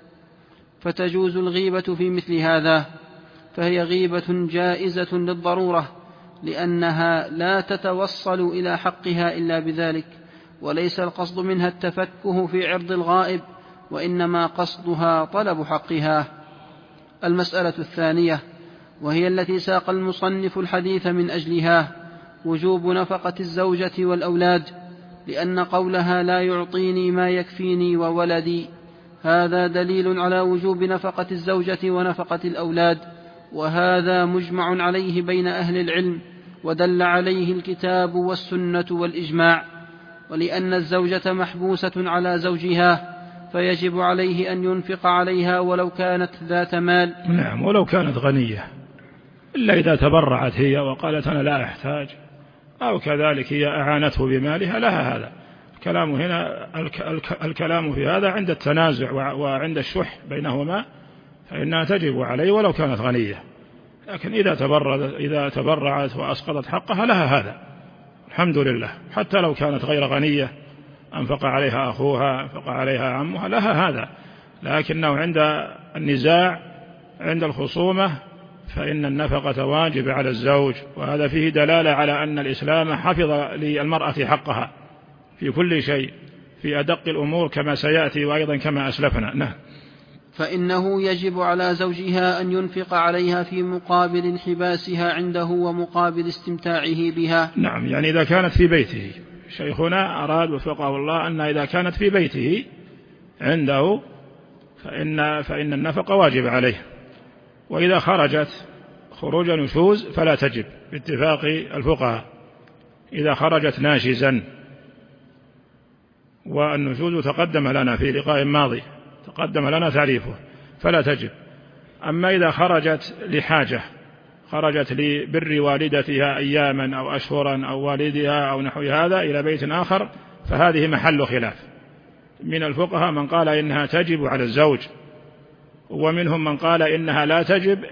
فتجوز الغيبة في مثل هذا، فهي غيبة جائزة للضرورة، لأنها لا تتوصل إلى حقها إلا بذلك، وليس القصد منها التفكه في عرض الغائب، وإنما قصدها طلب حقها. المسألة الثانية، وهي التي ساق المصنف الحديث من أجلها، وجوب نفقة الزوجة والأولاد، لأن قولها لا يعطيني ما يكفيني وولدي هذا دليل على وجوب نفقة الزوجة ونفقة الأولاد، وهذا مجمع عليه بين أهل العلم، ودل عليه الكتاب والسنة والإجماع. ولأن الزوجة محبوسة على زوجها، فيجب عليه أن ينفق عليها ولو كانت ذات مال. نعم، ولو كانت غنية، إلا إذا تبرعت هي وقالت أنا لا أحتاج، أو كذلك هي أعانته بمالها، لها هذا الكلام. هنا الكلام في هذا عند التنازع وعند الشح بينهما، فإنها تجب عليه ولو كانت غنية، لكن إذا تبرعت وأسقطت حقها لها هذا، الحمد لله، حتى لو كانت غير غنية أنفق عليها أخوها، أنفق عليها عمها، لها هذا. لكنه عند النزاع، عند الخصومة، فإن النفقة واجب على الزوج. وهذا فيه دلالة على أن الإسلام حفظ للمرأة حقها في كل شيء، في أدق الأمور كما سيأتي، وأيضا كما أسلفنا. نعم. فإنه يجب على زوجها أن ينفق عليها في مقابل انحباسها عنده ومقابل استمتاعه بها. نعم، يعني إذا كانت في بيته، شيخنا أراد وفقه الله أن إذا كانت في بيته عنده فإن النفقة واجب عليه. وإذا خرجت خروج نشوز فلا تجب باتفاق الفقهاء. إذا خرجت ناشزا، والنشوز تقدم لنا في لقاء ماضي، تقدم لنا تعريفه، فلا تجب. أما إذا خرجت لحاجة، خرجت لبر والدتها أياما أو أشهرا أو والدها أو نحو هذا إلى بيت آخر، فهذه محل خلاف. من الفقهاء من قال إنها تجب على الزوج، ومنهم من قال إنها لا تجب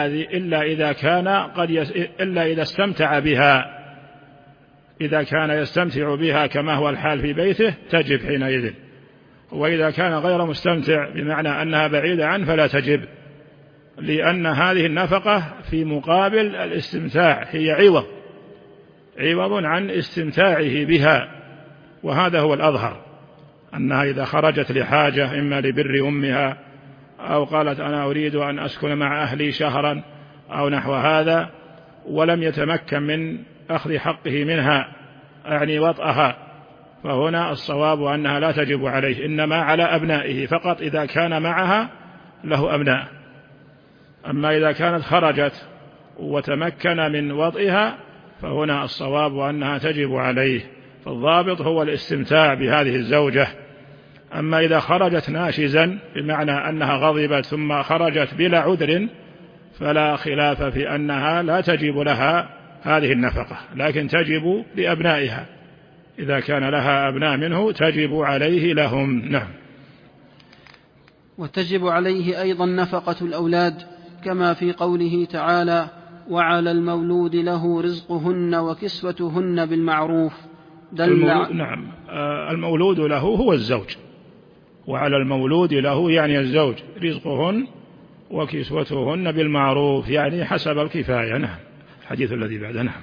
إلا إذا استمتع بها. إذا كان يستمتع بها كما هو الحال في بيته تجب حينئذ. وإذا كان غير مستمتع بمعنى أنها بعيدة عنه فلا تجب، لأن هذه النفقة في مقابل الاستمتاع، هي عوض عن استمتاعه بها. وهذا هو الأظهر، أنها إذا خرجت لحاجة إما لبر أمها، أو قالت أنا أريد أن أسكن مع أهلي شهرا أو نحو هذا، ولم يتمكن من أخذ حقه منها، أعني وطئها، فهنا الصواب أنها لا تجب عليه، إنما على أبنائه فقط إذا كان معها له أبناء. أما إذا كانت خرجت وتمكن من وطئها فهنا الصواب أنها تجب عليه. فالضابط هو الاستمتاع بهذه الزوجة. أما إذا خرجت ناشزا بمعنى أنها غضبت ثم خرجت بلا عذر فلا خلاف في أنها لا تجب لها هذه النفقة، لكن تجب لأبنائها. إذا كان لها أبناء منه تجب عليه لهم. نعم. وتجب عليه أيضا نفقة الأولاد، كما في قوله تعالى: وعلى المولود له رزقهن وكسوتهن بالمعروف. نعم، المولود له هو الزوج، وعلى المولود له يعني الزوج رزقهن وكسوتهن بالمعروف، يعني حسب الكفاية. نعم. الحديث الذي بعده. نعم.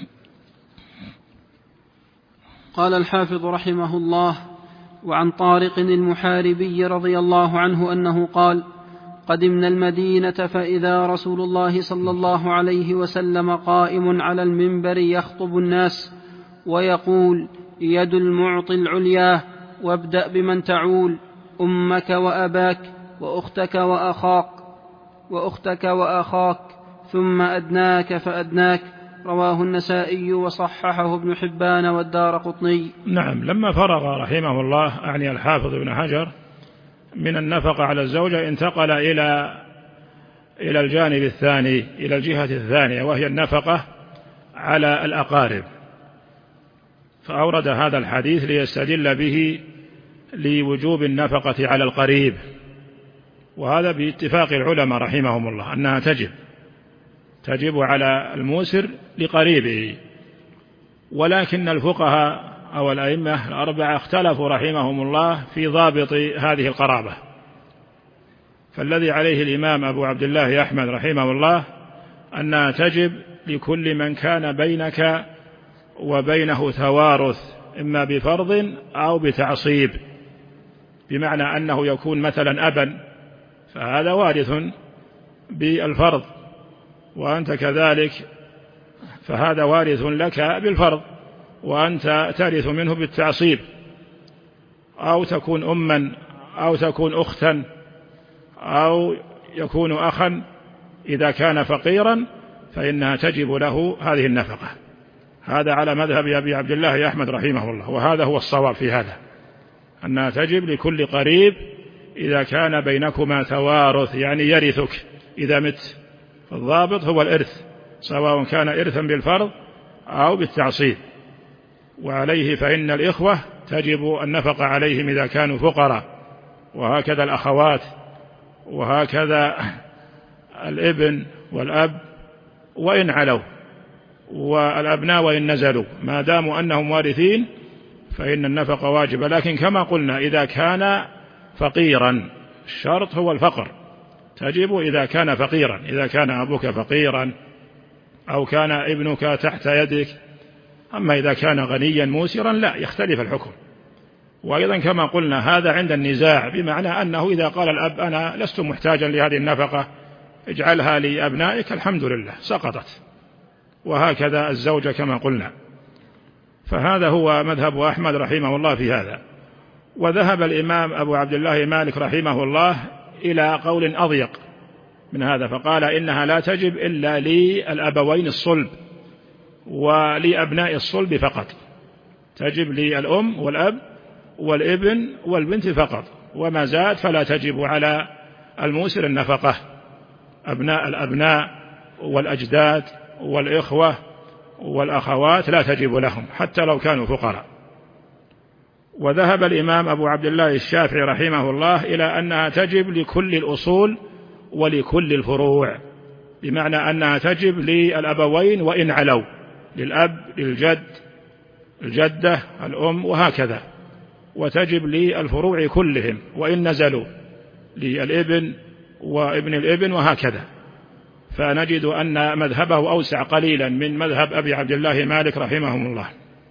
قال الحافظ رحمه الله: وعن طارق المحاربي رضي الله عنه أنه قال: قدمنا المدينة فإذا رسول الله صلى الله عليه وسلم قائم على المنبر يخطب الناس ويقول: يد المعطي العليا، وابدأ بمن تعول، أمك وأباك وأختك وأخاك ثم أدناك فأدناك. رواه النسائي وصححه ابن حبان والدارقطني. نعم. لما فرغ رحمه الله أعني الحافظ ابن حجر من النفقة على الزوجة انتقل إلى الجانب الثاني، إلى الجهة الثانية، وهي النفقة على الأقارب. فأورد هذا الحديث ليستدل به لوجوب النفقة على القريب، وهذا باتفاق العلماء رحمهم الله أنها تجب على الموسر لقريبه. ولكن الفقهاء أو الأئمة الأربعة اختلفوا رحمهم الله في ضابط هذه القرابة. فالذي عليه الإمام أبو عبد الله أحمد رحمه الله أنها تجب لكل من كان بينك وبينه توارث، إما بفرض أو بتعصيب، بمعنى أنه يكون مثلا أبا، فهذا وارث بالفرض، وأنت كذلك فهذا وارث لك بالفرض، وأنت ترث منه بالتعصيب. أو تكون أما أو تكون أختا أو يكون أخا، إذا كان فقيرا فإنها تجب له هذه النفقة. هذا على مذهب أبي عبد الله أحمد رحمه الله، وهذا هو الصواب في هذا، أنها تجب لكل قريب إذا كان بينكما توارث، يعني يرثك إذا مت. فالضابط هو الإرث، سواء كان إرثا بالفرض أو بالتعصيب. وعليه فإن الإخوة تجب النفقة عليهم إذا كانوا فقراء، وهكذا الأخوات، وهكذا الابن والأب وإن علوا، والأبناء وإن نزلوا، ما داموا أنهم وارثين فإن النفقة واجبة، لكن كما قلنا إذا كان فقيرا، الشرط هو الفقر، تجب إذا كان فقيرا، إذا كان أبوك فقيرا أو كان ابنك تحت يدك. أما إذا كان غنيا موسرا لا، يختلف الحكم. وأيضا كما قلنا هذا عند النزاع، بمعنى أنه إذا قال الأب أنا لست محتاجا لهذه النفقة اجعلها لأبنائك، الحمد لله سقطت. وهكذا الزوجة كما قلنا. فهذا هو مذهب أحمد رحمه الله في هذا. وذهب الإمام أبو عبد الله مالك رحمه الله إلى قول أضيق من هذا، فقال إنها لا تجب إلا للأبوين الصلب ولأبناء الصلب فقط، تجب للأم والأب والابن والبنت فقط، وما زاد فلا تجب على الموسر النفقة. أبناء الأبناء والأجداد والإخوة والأخوات لا تجب لهم حتى لو كانوا فقراء. وذهب الإمام أبو عبد الله الشافعي رحمه الله إلى أنها تجب لكل الأصول ولكل الفروع، بمعنى أنها تجب للأبوين وإن علوا، للأب للجد الجدة الأم وهكذا، وتجب للفروع كلهم وإن نزلوا، للابن وابن الابن وهكذا. فنجد أن مذهبه أوسع قليلا من مذهب أبي عبد الله مالك رحمه الله.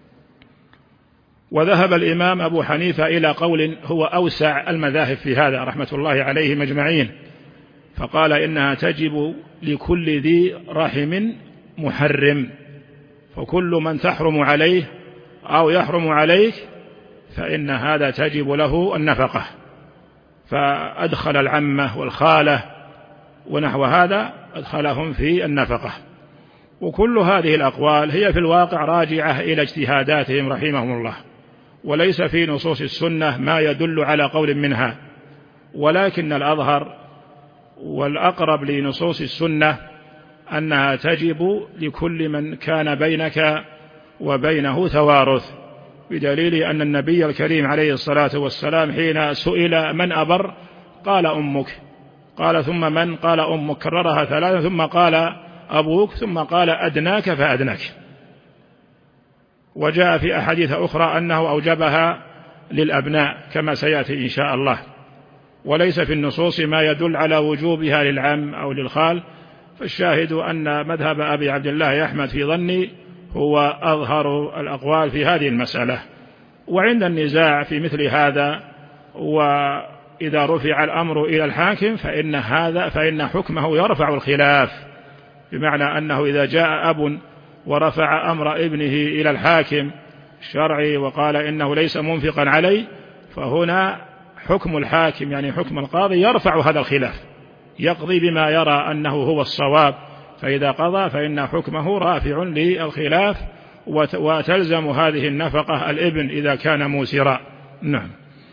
وذهب الإمام أبو حنيفة إلى قول هو أوسع المذاهب في هذا رحمة الله عليهم أجمعين، فقال إنها تجب لكل ذي رحم محرم، فكل من تحرم عليه أو يحرم عليك فإن هذا تجب له النفقة. فأدخل العمة والخالة ونحو هذا أدخلهم في النفقة. وكل هذه الأقوال هي في الواقع راجعة إلى اجتهاداتهم رحمهم الله، وليس في نصوص السنة ما يدل على قول منها، ولكن الأظهر والأقرب لنصوص السنة أنها تجب لكل من كان بينك وبينه توارث، بدليل أن النبي الكريم عليه الصلاة والسلام حين سئل من أبر قال أمك، قال ثم من؟ قال أمك، كررها ثلاثة، ثم قال أبوك، ثم قال أدناك فأدناك. وجاء في أحاديث أخرى أنه أوجبها للأبناء كما سيأتي إن شاء الله، وليس في النصوص ما يدل على وجوبها للعم أو للخال. فالشاهد أن مذهب أبي عبد الله أحمد في ظني هو أظهر الأقوال في هذه المسألة. وعند النزاع في مثل هذا وإذا رفع الأمر إلى الحاكم فإن حكمه يرفع الخلاف، بمعنى أنه إذا جاء أب ورفع أمر ابنه إلى الحاكم الشرعي وقال إنه ليس منفقا عليه، فهنا حكم الحاكم يعني حكم القاضي يرفع هذا الخلاف، يقضي بما يرى أنه هو الصواب، فإذا قضى فإن حكمه رافع للخلاف، وتلزم هذه النفقة الابن إذا كان موسرا. نعم.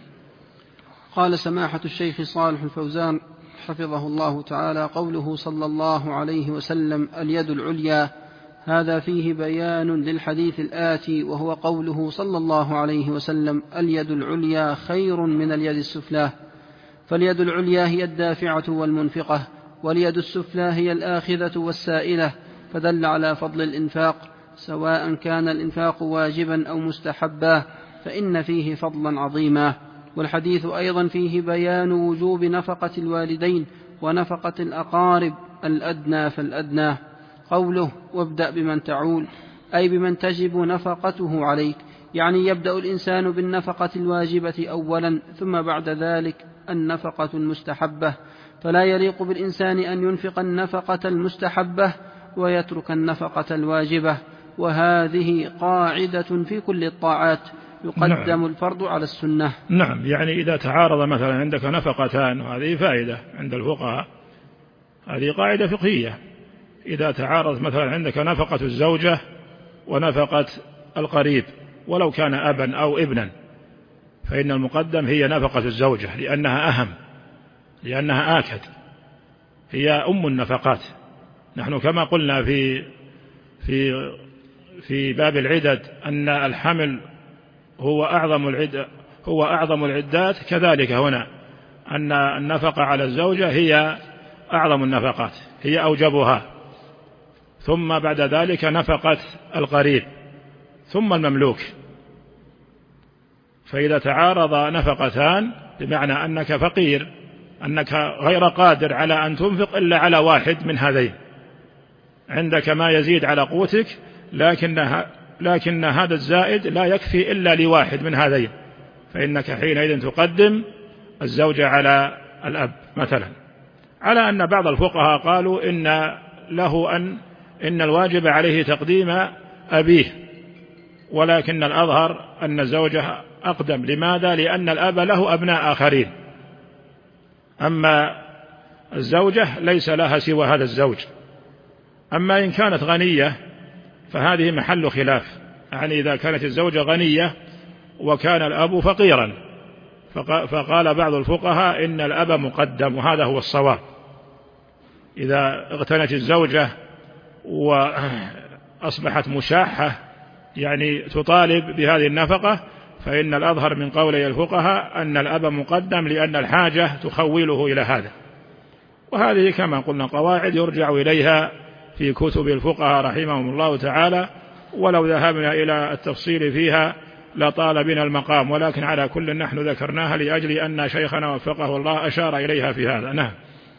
قال سماحة الشيخ صالح الفوزان حفظه الله تعالى: قوله صلى الله عليه وسلم اليد العليا، هذا فيه بيان للحديث الآتي، وهو قوله صلى الله عليه وسلم اليد العليا خير من اليد السفلى. فاليد العليا هي الدافعة والمنفقة، واليد السفلى هي الآخذة والسائلة، فدل على فضل الإنفاق، سواء كان الإنفاق واجبا أو مستحبا، فإن فيه فضلا عظيما. والحديث أيضا فيه بيان وجوب نفقة الوالدين ونفقة الأقارب الأدنى فالأدنى. قوله وابدأ بمن تعول، أي بمن تجب نفقته عليك، يعني يبدأ الإنسان بالنفقة الواجبة أولا، ثم بعد ذلك النفقة المستحبة، فلا يليق بالإنسان أن ينفق النفقة المستحبة ويترك النفقة الواجبة. وهذه قاعدة في كل الطاعات، يقدم الفرض على السنة. نعم، يعني إذا تعارض مثلا عندك نفقتان، وهذه فائدة عند الفقهاء، هذه قاعدة فقهية، إذا تعارض مثلا عندك نفقة الزوجة ونفقة القريب ولو كان أبا أو ابنا، فإن المقدم هي نفقة الزوجة لأنها أهم، لأنها آكد، هي أم النفقات. نحن كما قلنا في باب العدد أن الحمل هو أعظم العدات، كذلك هنا أن النفقة على الزوجة هي أعظم النفقات، هي أوجبها، ثم بعد ذلك نفقة القريب، ثم المملوك. فإذا تعارض نفقتان بمعنى أنك فقير، أنك غير قادر على أن تنفق إلا على واحد من هذين، عندك ما يزيد على قوتك لكن هذا الزائد لا يكفي إلا لواحد من هذين، فإنك حينئذ تقدم الزوجة على الأب مثلا، على أن بعض الفقهاء قالوا إن الواجب عليه تقديم أبيه، ولكن الأظهر أن الزوجة أقدم. لماذا؟ لأن الأب له أبناء آخرين، أما الزوجة ليس لها سوى هذا الزوج. أما إن كانت غنية فهذه محل خلاف، يعني إذا كانت الزوجة غنية وكان الأب فقيرا، فقال بعض الفقهاء إن الأب مقدم، وهذا هو الصواب. إذا اغتنت الزوجة وأصبحت مشاحة يعني تطالب بهذه النفقة، فإن الأظهر من قولي الفقهاء أن الأب مقدم، لأن الحاجة تخوله إلى هذا. وهذه كما قلنا قواعد يرجع إليها في كتب الفقهاء رحمهم الله تعالى، ولو ذهبنا إلى التفصيل فيها لطال بنا المقام، ولكن على كل نحن ذكرناها لأجل أن شيخنا وفقه الله أشار إليها في هذا. نعم.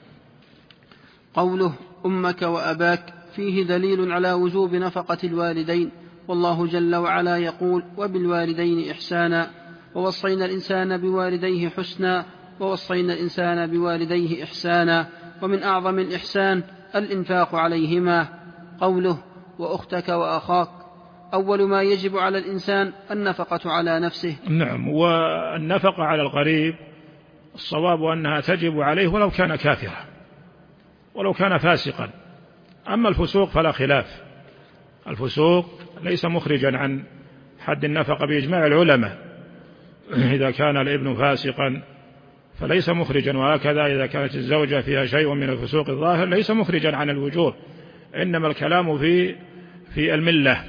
قوله أمك وأباك فيه دليل على وجوب نفقة الوالدين، والله جل وعلا يقول وبالوالدين إحسانا، ووصينا الإنسان بوالديه حسنا، ووصينا الإنسان بوالديه إحسانا، ومن أعظم الإحسان الإنفاق عليهما. قوله وأختك وأخاك، أول ما يجب على الإنسان النفقة على نفسه. نعم، والنفقة على القريب الصواب أنها تجب عليه ولو كان كافرا ولو كان فاسقا. أما الفسوق فلا خلاف، الفسوق ليس مخرجا عن حد النفقة بإجماع العلماء، إذا كان الابن فاسقا فليس مخرجا، وهكذا إذا كانت الزوجة فيها شيء من الفسوق الظاهر ليس مخرجا عن الوجوب، إنما الكلام في الملة.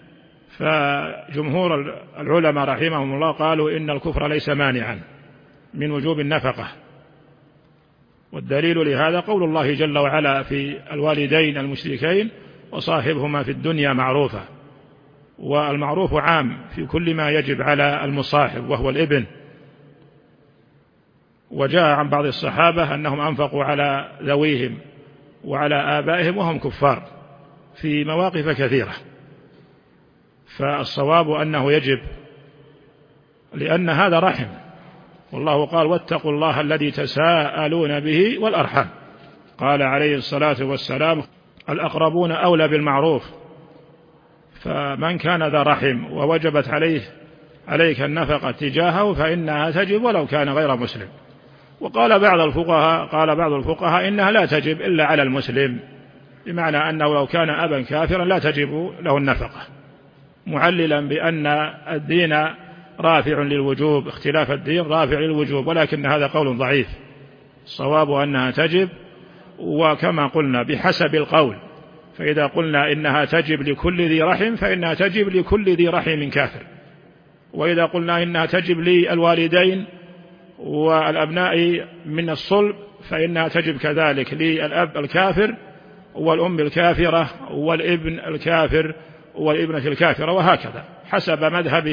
فجمهور العلماء رحمهم الله قالوا إن الكفر ليس مانعا من وجوب النفقة، والدليل لهذا قول الله جل وعلا في الوالدين المشركين وصاحبهما في الدنيا معروفا، والمعروف عام في كل ما يجب على المصاحب وهو الابن. وجاء عن بعض الصحابة أنهم أنفقوا على ذويهم وعلى آبائهم وهم كفار في مواقف كثيرة، فالصواب أنه يجب، لأن هذا رحم، والله قال واتقوا الله الذي تساءلون به والأرحام. قال عليه الصلاة والسلام الأقربون أولى بالمعروف، فمن كان ذا رحم ووجبت عليك النفقة تجاهه فإنها تجب ولو كان غير مسلم. وقال بعض الفقهاء إنها لا تجب إلا على المسلم، بمعنى أنه لو كان أبا كافرا لا تجب له النفقة، معللا بأن الدين رافع للوجوب، اختلاف الدين رافع للوجوب، ولكن هذا قول ضعيف، الصواب أنها تجب، وكما قلنا بحسب القول، فإذا قلنا إنها تجب لكل ذي رحم فإنها تجب لكل ذي رحم كافر، وإذا قلنا إنها تجب للوالدين والأبناء من الصلب فإنها تجب كذلك للأب الكافر والأم الكافرة والابن الكافر والابنة الكافرة، وهكذا حسب مذهب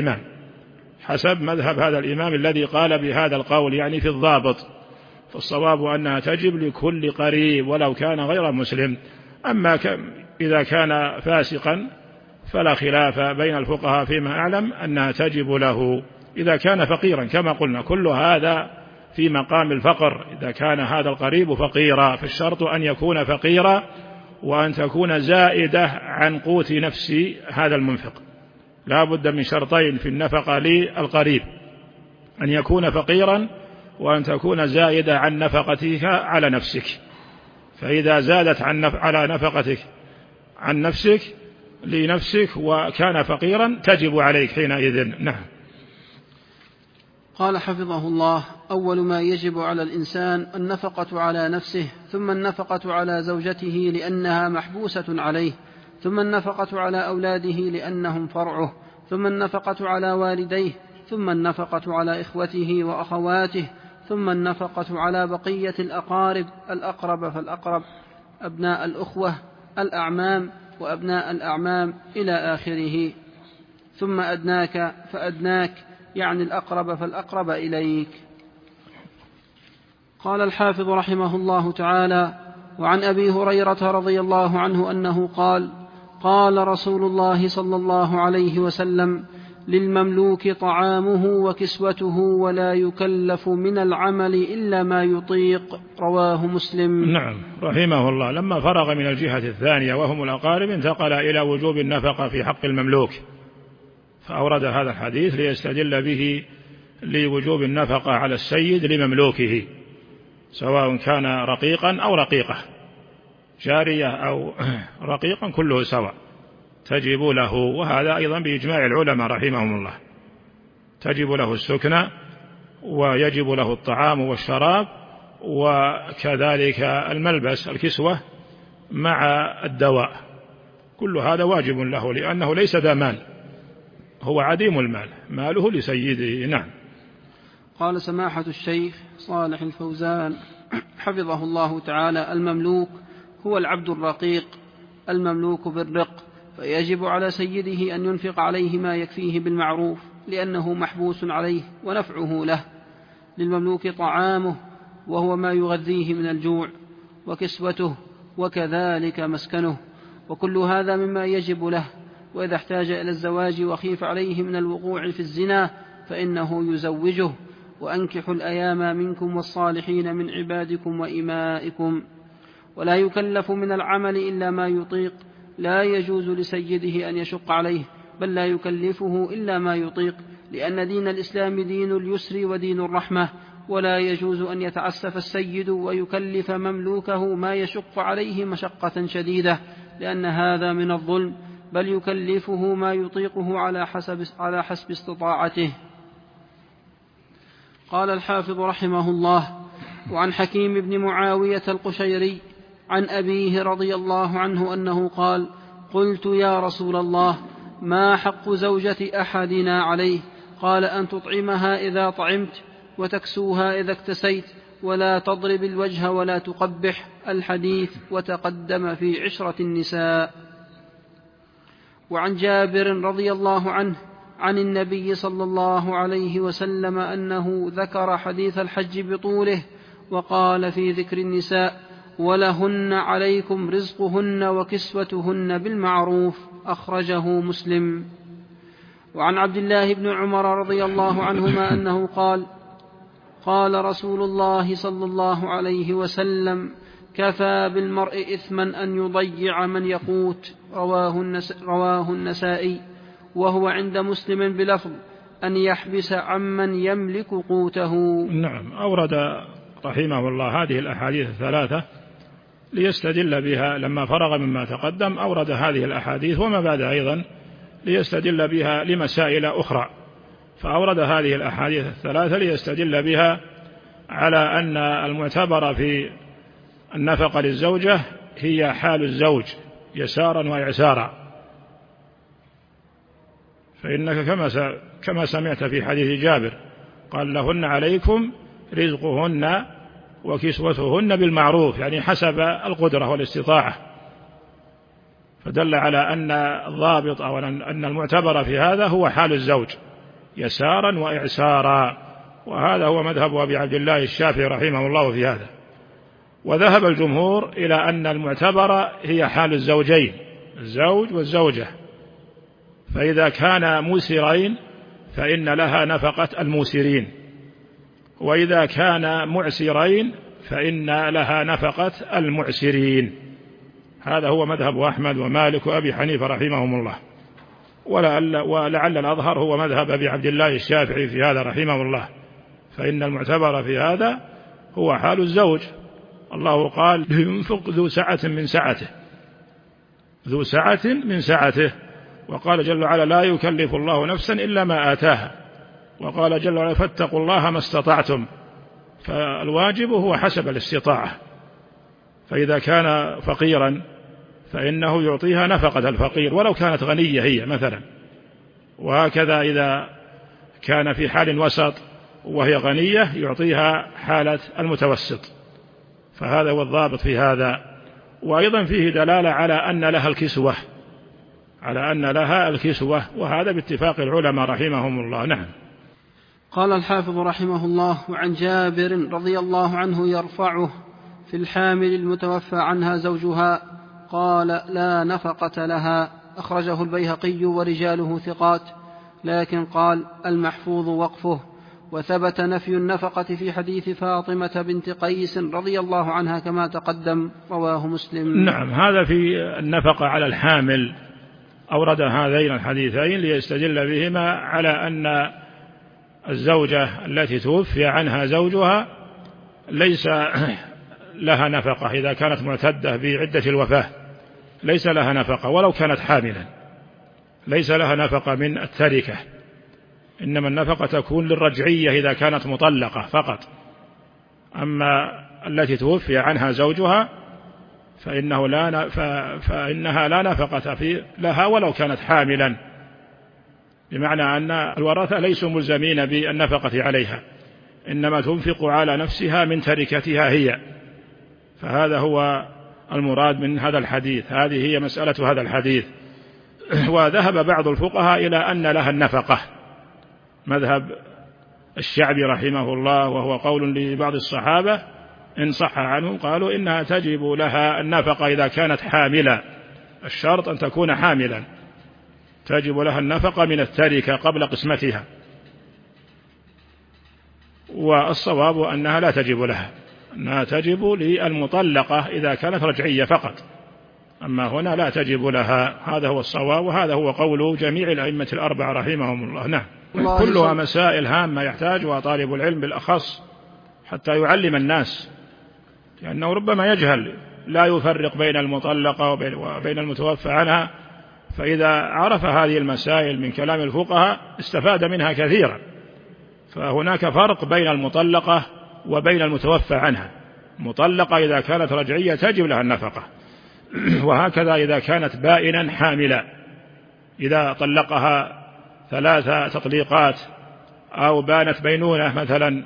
هذا الإمام الذي قال بهذا القول، يعني في الضابط. فالصواب أنها تجب لكل قريب ولو كان غير مسلم. أما إذا كان فاسقا فلا خلاف بين الفقهاء فيما أعلم أنها تجب له إذا كان فقيرا، كما قلنا كل هذا في مقام الفقر. إذا كان هذا القريب فقيرا فالشرط أن يكون فقيرا وأن تكون زائدة عن قوت نفس هذا المنفق. لا بد من شرطين في النفقة للقريب، أن يكون فقيرا وأن تكون زائدة عن نفقتك على نفسك. فإذا زادت على نفقتك عن نفسك لنفسك وكان فقيرا تجب عليك حينئذ. نعم. قال حفظه الله أول ما يجب على الإنسان النفقة على نفسه، ثم النفقة على زوجته لأنها محبوسة عليه، ثم النفقة على أولاده لأنهم فرعه، ثم النفقة على والديه، ثم النفقة على إخوته وأخواته، ثم النفقة على بقية الأقارب، الأقرب فالأقرب، أبناء الأخوة، الأعمام وأبناء الأعمام إلى آخره، ثم أدناك فأدناك، يعني الأقرب فالأقرب إليك. قال الحافظ رحمه الله تعالى: وعن أبي هريرة رضي الله عنه أنه قال: قال رسول الله صلى الله عليه وسلم: للمملوك طعامه وكسوته ولا يكلف من العمل إلا ما يطيق. رواه مسلم. نعم، رحمه الله لما فرغ من الجهة الثانية وهم الأقارب انتقل إلى وجوب النفقة في حق المملوك، فأورد هذا الحديث ليستدل به لوجوب النفقة على السيد لمملوكه، سواء كان رقيقا أو رقيقة، جارية أو رقيقا، كله سواء تجب له. وهذا أيضا بإجماع العلماء رحمهم الله، تجب له السكنى ويجب له الطعام والشراب وكذلك الملبس الكسوة مع الدواء، كل هذا واجب له لأنه ليس ذا مال، هو عديم المال، ماله لسيده. نعم. قال سماحة الشيخ صالح الفوزان حفظه الله تعالى: المملوك هو العبد الرقيق المملوك بالرق، فيجب على سيده أن ينفق عليه ما يكفيه بالمعروف لأنه محبوس عليه ونفعه له. للمملوك طعامه وهو ما يغذيه من الجوع، وكسوته، وكذلك مسكنه، وكل هذا مما يجب له. وإذا احتاج إلى الزواج وخيف عليه من الوقوع في الزنا فإنه يزوجه. وأنكحوا الأيام منكم والصالحين من عبادكم وإمائكم. ولا يكلف من العمل إلا ما يطيق، لا يجوز لسيده أن يشق عليه، بل لا يكلفه إلا ما يطيق، لأن دين الإسلام دين اليسر ودين الرحمة، ولا يجوز أن يتعسف السيد ويكلف مملوكه ما يشق عليه مشقة شديدة، لأن هذا من الظلم، بل يكلفه ما يطيقه على حسب استطاعته. قال الحافظ رحمه الله: وعن حكيم بن معاوية القشيري عن أبيه رضي الله عنه أنه قال: قلت يا رسول الله، ما حق زوجة أحدنا عليه؟ قال: أن تطعمها إذا طعمت، وتكسوها إذا اكتسيت، ولا تضرب الوجه ولا تقبح. الحديث وتقدم في عشرة النساء. وعن جابر رضي الله عنه عن النبي صلى الله عليه وسلم أنه ذكر حديث الحج بطوله، وقال في ذكر النساء: ولهن عليكم رزقهن وكسوتهن بالمعروف. أخرجه مسلم. وعن عبد الله بن عمر رضي الله عنهما أنه قال: قال رسول الله صلى الله عليه وسلم: كفى بالمرء إثما أن يضيع من يقوت. رواه النسائي، وهو عند مسلم بلفظ: أن يحبس عمن يملك قوته. نعم. أورد رحمه الله هذه الأحاديث الثلاثة ليستدل بها، لما فرغ مما تقدم أورد هذه الأحاديث وما بعد أيضا ليستدل بها لمسائل أخرى. فأورد هذه الأحاديث الثلاثة ليستدل بها على أن المعتبر في النفقة للزوجة هي حال الزوج يسارا وإعسارا، فإنك كما سمعت في حديث جابر قال: لهن عليكم رزقهن وكسوتهن بالمعروف، يعني حسب القدرة والاستطاعة، فدل على أن الضابط أو أن المعتبر في هذا هو حال الزوج يسارا وإعسارا، وهذا هو مذهب أبي عبد الله الشافعي رحمه الله في هذا. وذهب الجمهور إلى أن المعتبر هي حال الزوجين، الزوج والزوجة، فإذا كان موسرين فإن لها نفقة الموسرين، وإذا كان معسرين فإن لها نفقة المعسرين. هذا هو مذهب أحمد ومالك وأبي حنيفة رحمهم الله، ولعل الأظهر هو مذهب أبي عبد الله الشافعي في هذا رحمه الله، فإن المعتبر في هذا هو حال الزوج. الله قال: لينفق ذو سعة من سعته، ذو سعة من سعته. وقال جل وعلا: لا يكلف الله نفسا إلا ما آتاها. وقال جل وعلا: فاتقوا الله ما استطعتم. فالواجب هو حسب الاستطاعة، فإذا كان فقيرا فإنه يعطيها نفقة الفقير ولو كانت غنية هي مثلا، وهكذا إذا كان في حال وسط وهي غنية يعطيها حالة المتوسط، فهذا هو الضابط في هذا. وأيضا فيه دلالة على أن لها الكسوة، وهذا باتفاق العلماء رحمهم الله. نعم. قال الحافظ رحمه الله: وعن جابر رضي الله عنه يرفعه في الحامل المتوفى عنها زوجها قال: لا نفقة لها. أخرجه البيهقي ورجاله ثقات، لكن قال: المحفوظ وقفه. وثبت نفي النفقة في حديث فاطمة بنت قيس رضي الله عنها كما تقدم، رواه مسلم. نعم، هذا في النفقة على الحامل، أورد هذين الحديثين ليستدل بهما على أن الزوجة التي توفي عنها زوجها ليس لها نفقة إذا كانت معتدة بعدة الوفاة، ليس لها نفقة ولو كانت حاملا، ليس لها نفقة من التركة، إنما النفقة تكون للرجعية إذا كانت مطلقة فقط. أما التي توفي عنها زوجها فإنها لا نفقة لها ولو كانت حاملا، بمعنى أن الورثة ليسوا ملزمين بالنفقة عليها، إنما تنفق على نفسها من تركتها هي. فهذا هو المراد من هذا الحديث، هذه هي مسألة هذا الحديث. وذهب بعض الفقهاء إلى أن لها النفقة، مذهب الشعبي رحمه الله، وهو قول لبعض الصحابة إن صح عنهم، قالوا إنها تجب لها النفقة إذا كانت حاملا، الشرط أن تكون حاملا، تجب لها النفقة من التركة قبل قسمتها. والصواب أنها لا تجب لها، أنها تجب للمطلقة إذا كانت رجعية فقط، أما هنا لا تجب لها. هذا هو الصواب، وهذا هو قول جميع الأئمة الأربعة رحمهم الله. نعم، كلها مسائل هامة يحتاجها طالب العلم بالأخص حتى يعلم الناس، لأنه ربما يجهل، لا يفرق بين المطلقة وبين المتوفى عنها، فإذا عرف هذه المسائل من كلام الفقهاء استفاد منها كثيرا. فهناك فرق بين المطلقة وبين المتوفى عنها. المطلقة إذا كانت رجعية تجب لها النفقة، وهكذا إذا كانت بائنا حاملا، إذا طلقها 3 تطليقات أو بانت بينونة مثلا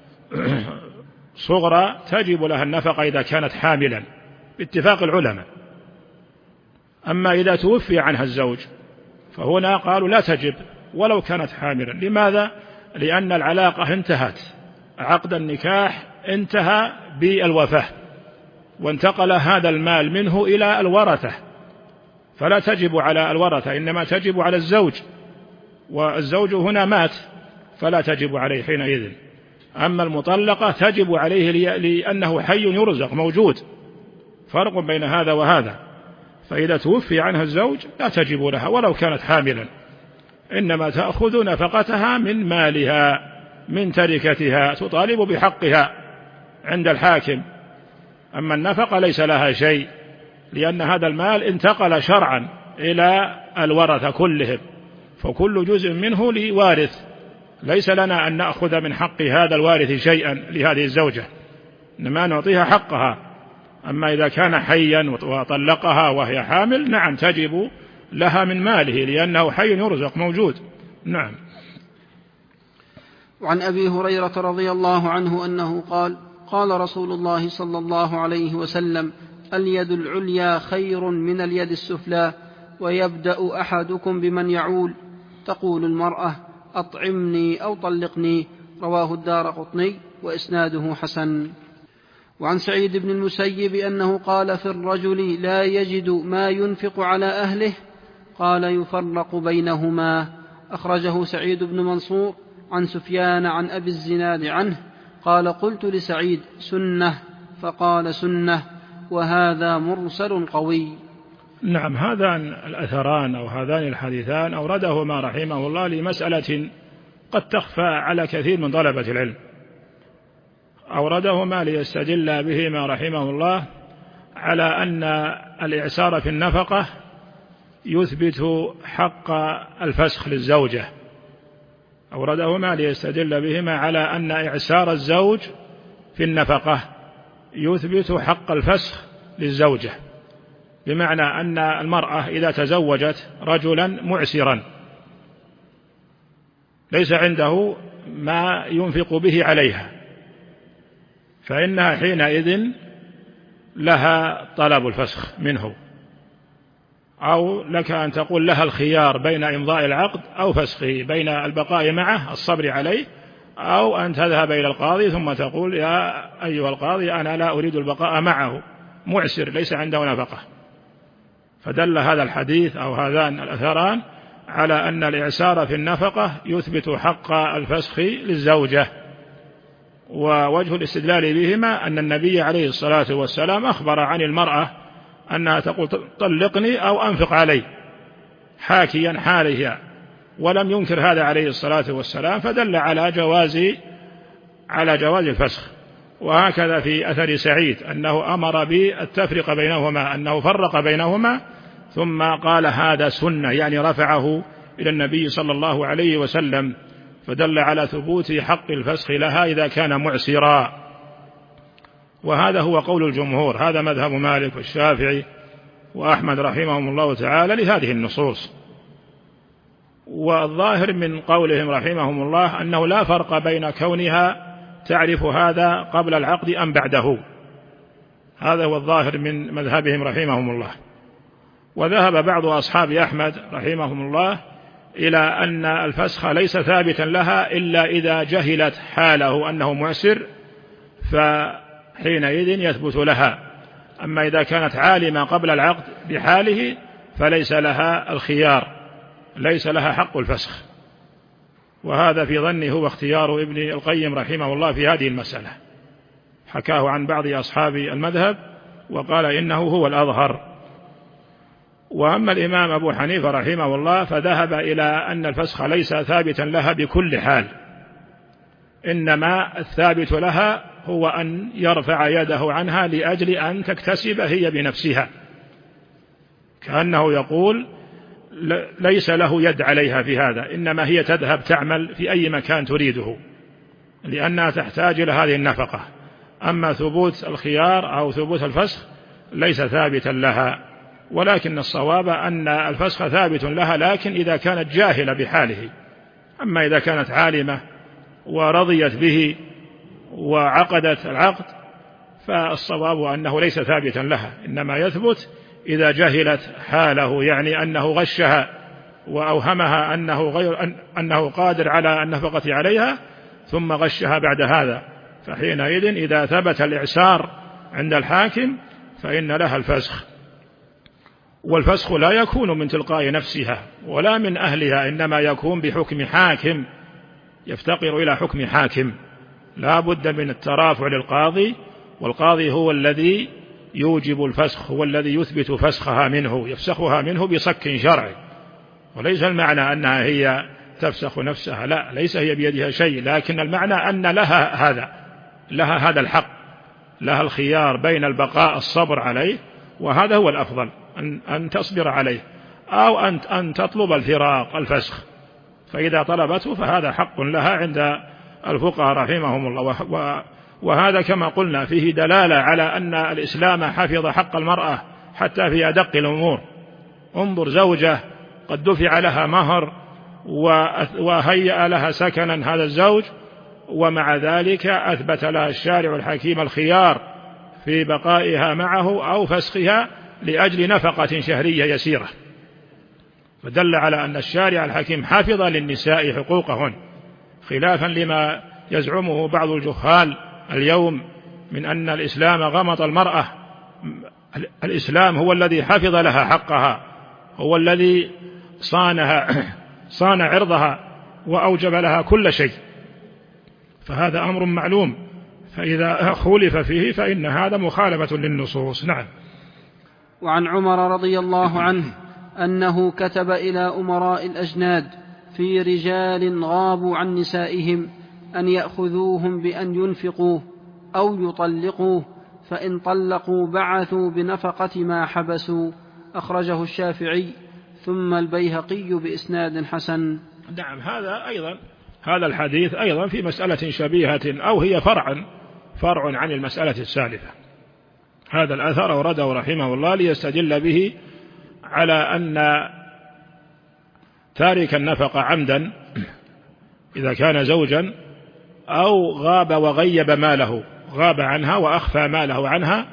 صغرى تجب لها النفقة إذا كانت حاملا باتفاق العلماء. أما إذا توفي عنها الزوج فهنا قالوا لا تجب ولو كانت حاملا. لماذا؟ لأن العلاقة انتهت، عقد النكاح انتهى بالوفاة، وانتقل هذا المال منه إلى الورثة، فلا تجب على الورثة، إنما تجب على الزوج، والزوج هنا مات فلا تجب عليه حينئذ. أما المطلقة تجب عليه لأنه حي يرزق موجود، فرق بين هذا وهذا. فإذا توفي عنها الزوج لا تجب لها ولو كانت حاملا، إنما تأخذ نفقتها من مالها من تركتها، تطالب بحقها عند الحاكم. أما النفقة ليس لها شيء، لأن هذا المال انتقل شرعا إلى الورثة كلهم، فكل جزء منه لوارث، ليس لنا أن نأخذ من حق هذا الوارث شيئا لهذه الزوجة، إنما نعطيها حقها. أما إذا كان حيا وطلقها وهي حامل نعم تجب لها من ماله، لأنه حي يرزق موجود. نعم. وعن أبي هريرة رضي الله عنه أنه قال: قال رسول الله صلى الله عليه وسلم: اليد العليا خير من اليد السفلى، ويبدأ أحدكم بمن يعول. تقول المرأة: أطعمني أو طلقني. رواه الدارقطني وإسناده حسن. وعن سعيد بن المسيب أنه قال في الرجل لا يجد ما ينفق على أهله، قال: يفرق بينهما. أخرجه سعيد بن منصور عن سفيان عن أبي الزناد عنه قال: قلت لسعيد: سنة؟ فقال: سنة. وهذا مرسل قوي. نعم، هذان الأثران أو هذان الحديثان أوردهما رحمه الله لمسألة قد تخفى على كثير من طلبة العلم، أوردهما ليستدل بهما رحمه الله على أن الإعسار في النفقة يثبت حق الفسخ للزوجة. أوردهما ليستدل بهما على أن إعسار الزوج في النفقة يثبت حق الفسخ للزوجة، بمعنى أن المرأة إذا تزوجت رجلا معسرا ليس عنده ما ينفق به عليها، فإنها حينئذ لها طلب الفسخ منه، أو لك أن تقول لها الخيار بين إمضاء العقد أو فسخه، بين البقاء معه الصبر عليه أو أن تذهب إلى القاضي ثم تقول يا أيها القاضي أنا لا أريد البقاء معه، معسر ليس عنده نفقة. فدل هذا الحديث أو هذان الأثران على أن الإعسار في النفقة يثبت حق الفسخ للزوجة. ووجه الاستدلال بهما أن النبي عليه الصلاة والسلام أخبر عن المرأة أنها تقول طلقني أو أنفق علي حاكيا حالها، ولم ينكر هذا عليه الصلاة والسلام، فدل على جواز الفسخ. وهكذا في أثر سعيد أنه أمر بالتفرق بينهما، أنه فرق بينهما ثم قال هذا سنة، يعني رفعه إلى النبي صلى الله عليه وسلم، فدل على ثبوت حق الفسخ لها إذا كان معسرا. وهذا هو قول الجمهور، هذا مذهب مالك والشافعي وأحمد رحمهم الله تعالى لهذه النصوص. والظاهر من قولهم رحمهم الله أنه لا فرق بين كونها تعرف هذا قبل العقد أم بعده، هذا هو الظاهر من مذهبهم رحمهم الله. وذهب بعض أصحاب أحمد رحمهم الله إلى أن الفسخ ليس ثابتا لها إلا إذا جهلت حاله أنه معسر، فحينئذ يثبت لها. أما إذا كانت عالمة قبل العقد بحاله فليس لها الخيار، ليس لها حق الفسخ. وهذا في ظني هو اختيار ابن القيم رحمه الله في هذه المسألة، حكاه عن بعض أصحاب المذهب وقال إنه هو الأظهر. وأما الإمام أبو حنيفة رحمه الله فذهب إلى أن الفسخ ليس ثابتا لها بكل حال، إنما الثابت لها هو أن يرفع يده عنها لأجل أن تكتسب هي بنفسها، كأنه يقول ليس له يد عليها في هذا، إنما هي تذهب تعمل في أي مكان تريده لأنها تحتاج إلى هذه النفقة. أما ثبوت الخيار أو ثبوت الفسخ ليس ثابتا لها، ولكن الصواب أن الفسخ ثابت لها لكن إذا كانت جاهلة بحاله. أما إذا كانت عالمة ورضيت به وعقدت العقد فالصواب أنه ليس ثابتا لها، إنما يثبت إذا جهلت حاله، يعني أنه غشها وأوهمها أنه قادر على النفقة عليها ثم غشها بعد هذا، فحينئذ إذا ثبت الإعسار عند الحاكم فإن لها الفسخ. والفسخ لا يكون من تلقاء نفسها ولا من أهلها، إنما يكون بحكم حاكم، يفتقر إلى حكم حاكم، لا بد من الترافع للقاضي، والقاضي هو الذي يوجب الفسخ، هو الذي يثبت فسخها منه، يفسخها منه بصك شرعي. وليس المعنى أنها هي تفسخ نفسها، لا، ليس هي بيدها شيء، لكن المعنى أن لها هذا الحق، لها الخيار بين البقاء الصبر عليه، وهذا هو الأفضل أن تصبر عليه، أو أن تطلب الفراق الفسخ، فإذا طلبته فهذا حق لها عند الفقهاء رحمهم الله. وهذا كما قلنا فيه دلالة على أن الإسلام حفظ حق المرأة حتى في أدق الأمور. انظر زوجة قد دفع لها مهر وهيأ لها سكنا هذا الزوج، ومع ذلك أثبت لها الشارع الحكيم الخيار في بقائها معه أو فسخها لأجل نفقة شهرية يسيرة، فدل على أن الشارع الحكيم حافظ للنساء حقوقهن، خلافا لما يزعمه بعض الجهال اليوم من أن الإسلام غمط المرأة. الإسلام هو الذي حفظ لها حقها، هو الذي صان عرضها وأوجب لها كل شيء، فهذا أمر معلوم، فإذا خولف فيه فإن هذا مخالفة للنصوص. نعم. وعن عمر رضي الله عنه أنه كتب إلى أمراء الأجناد في رجال غابوا عن نسائهم أن يأخذوهم بأن ينفقوه أو يطلقوه، فإن طلقوا بعثوا بنفقة ما حبسوا. أخرجه الشافعي ثم البيهقي بإسناد حسن. نعم. هذا الحديث أيضا في مسألة شبيهة أو هي فرع عن المسألة السالفة. هذا الأثر أورده رحمه الله ليستدل به على أن تارك النفقة عمدا إذا كان زوجا أو غاب وغيب ماله، غاب عنها وأخفى ماله عنها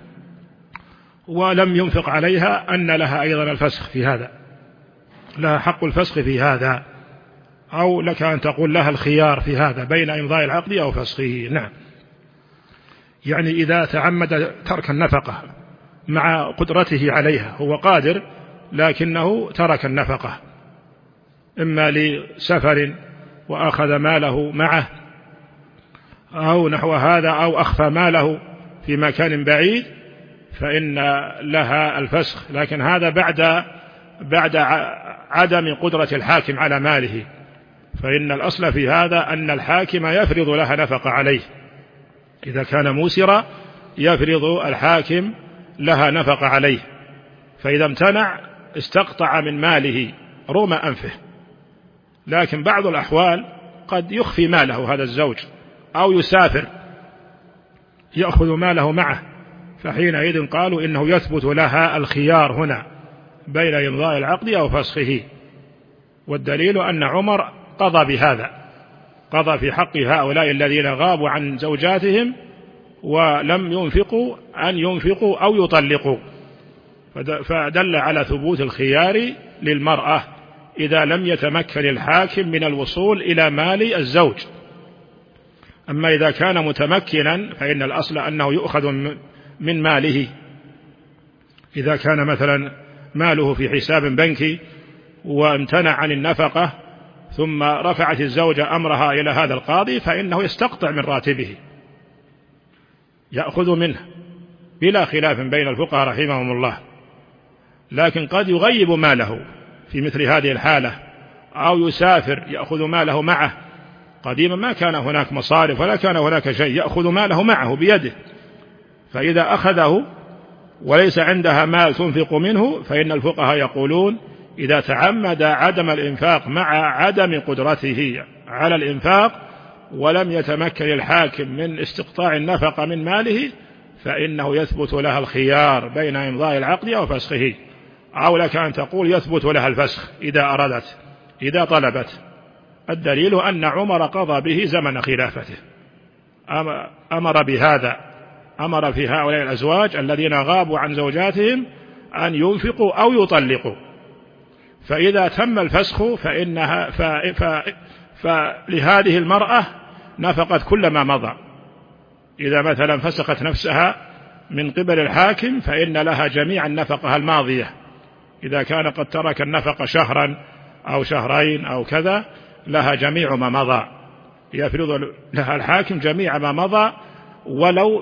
ولم ينفق عليها، أن لها أيضا الفسخ في هذا، لها حق الفسخ في هذا. أو لك أن تقول لها الخيار في هذا بين إمضاء العقد أو فسخه. نعم، يعني إذا تعمد ترك النفقة مع قدرته عليها، هو قادر لكنه ترك النفقة إما لسفر وأخذ ماله معه أو نحو هذا، أو أخفى ماله في مكان بعيد، فإن لها الفسخ، لكن هذا بعد عدم قدرة الحاكم على ماله، فإن الأصل في هذا أن الحاكم يفرض لها نفقة عليه. إذا كان موسرا يفرض الحاكم لها نفقة عليه، فإذا امتنع استقطع من ماله رغم أنفه. لكن بعض الأحوال قد يخفي ماله هذا الزوج أو يسافر يأخذ ماله معه، فحينئذ قالوا إنه يثبت لها الخيار هنا بين إمضاء العقد أو فسخه. والدليل أن عمر قضى بهذا، قضى في حق هؤلاء الذين غابوا عن زوجاتهم ولم ينفقوا أن ينفقوا أو يطلقوا، فدل على ثبوت الخيار للمرأة إذا لم يتمكن الحاكم من الوصول إلى مال الزوج. أما إذا كان متمكنا فإن الأصل أنه يؤخذ من ماله. إذا كان مثلا ماله في حساب بنكي وامتنع عن النفقة ثم رفعت الزوجة أمرها إلى هذا القاضي، فإنه يستقطع من راتبه، يأخذ منه بلا خلاف بين الفقهاء رحمهم الله. لكن قد يغيب ماله في مثل هذه الحالة أو يسافر يأخذ ماله معه. قديما ما كان هناك مصارف ولا كان هناك شيء، يأخذ ماله معه بيده، فإذا أخذه وليس عندها مال تنفق منه، فإن الفقهاء يقولون إذا تعمد عدم الإنفاق مع عدم قدرته على الإنفاق ولم يتمكن الحاكم من استقطاع النفقة من ماله، فإنه يثبت لها الخيار بين إمضاء العقد أو فسخه، أو لك أن تقول يثبت لها الفسخ إذا أرادت إذا طلبت. الدليل أن عمر قضى به زمن خلافته، أمر بهذا، أمر في هؤلاء الأزواج الذين غابوا عن زوجاتهم أن ينفقوا أو يطلقوا، فإذا تم الفسخ فلهذه المرأة نفقت كل ما مضى. إذا مثلا فسخت نفسها من قبل الحاكم فإن لها جميع النفقة الماضية. إذا كان قد ترك النفقة شهرا أو شهرين أو كذا لها جميع ما مضى، يفرض لها الحاكم جميع ما مضى ولو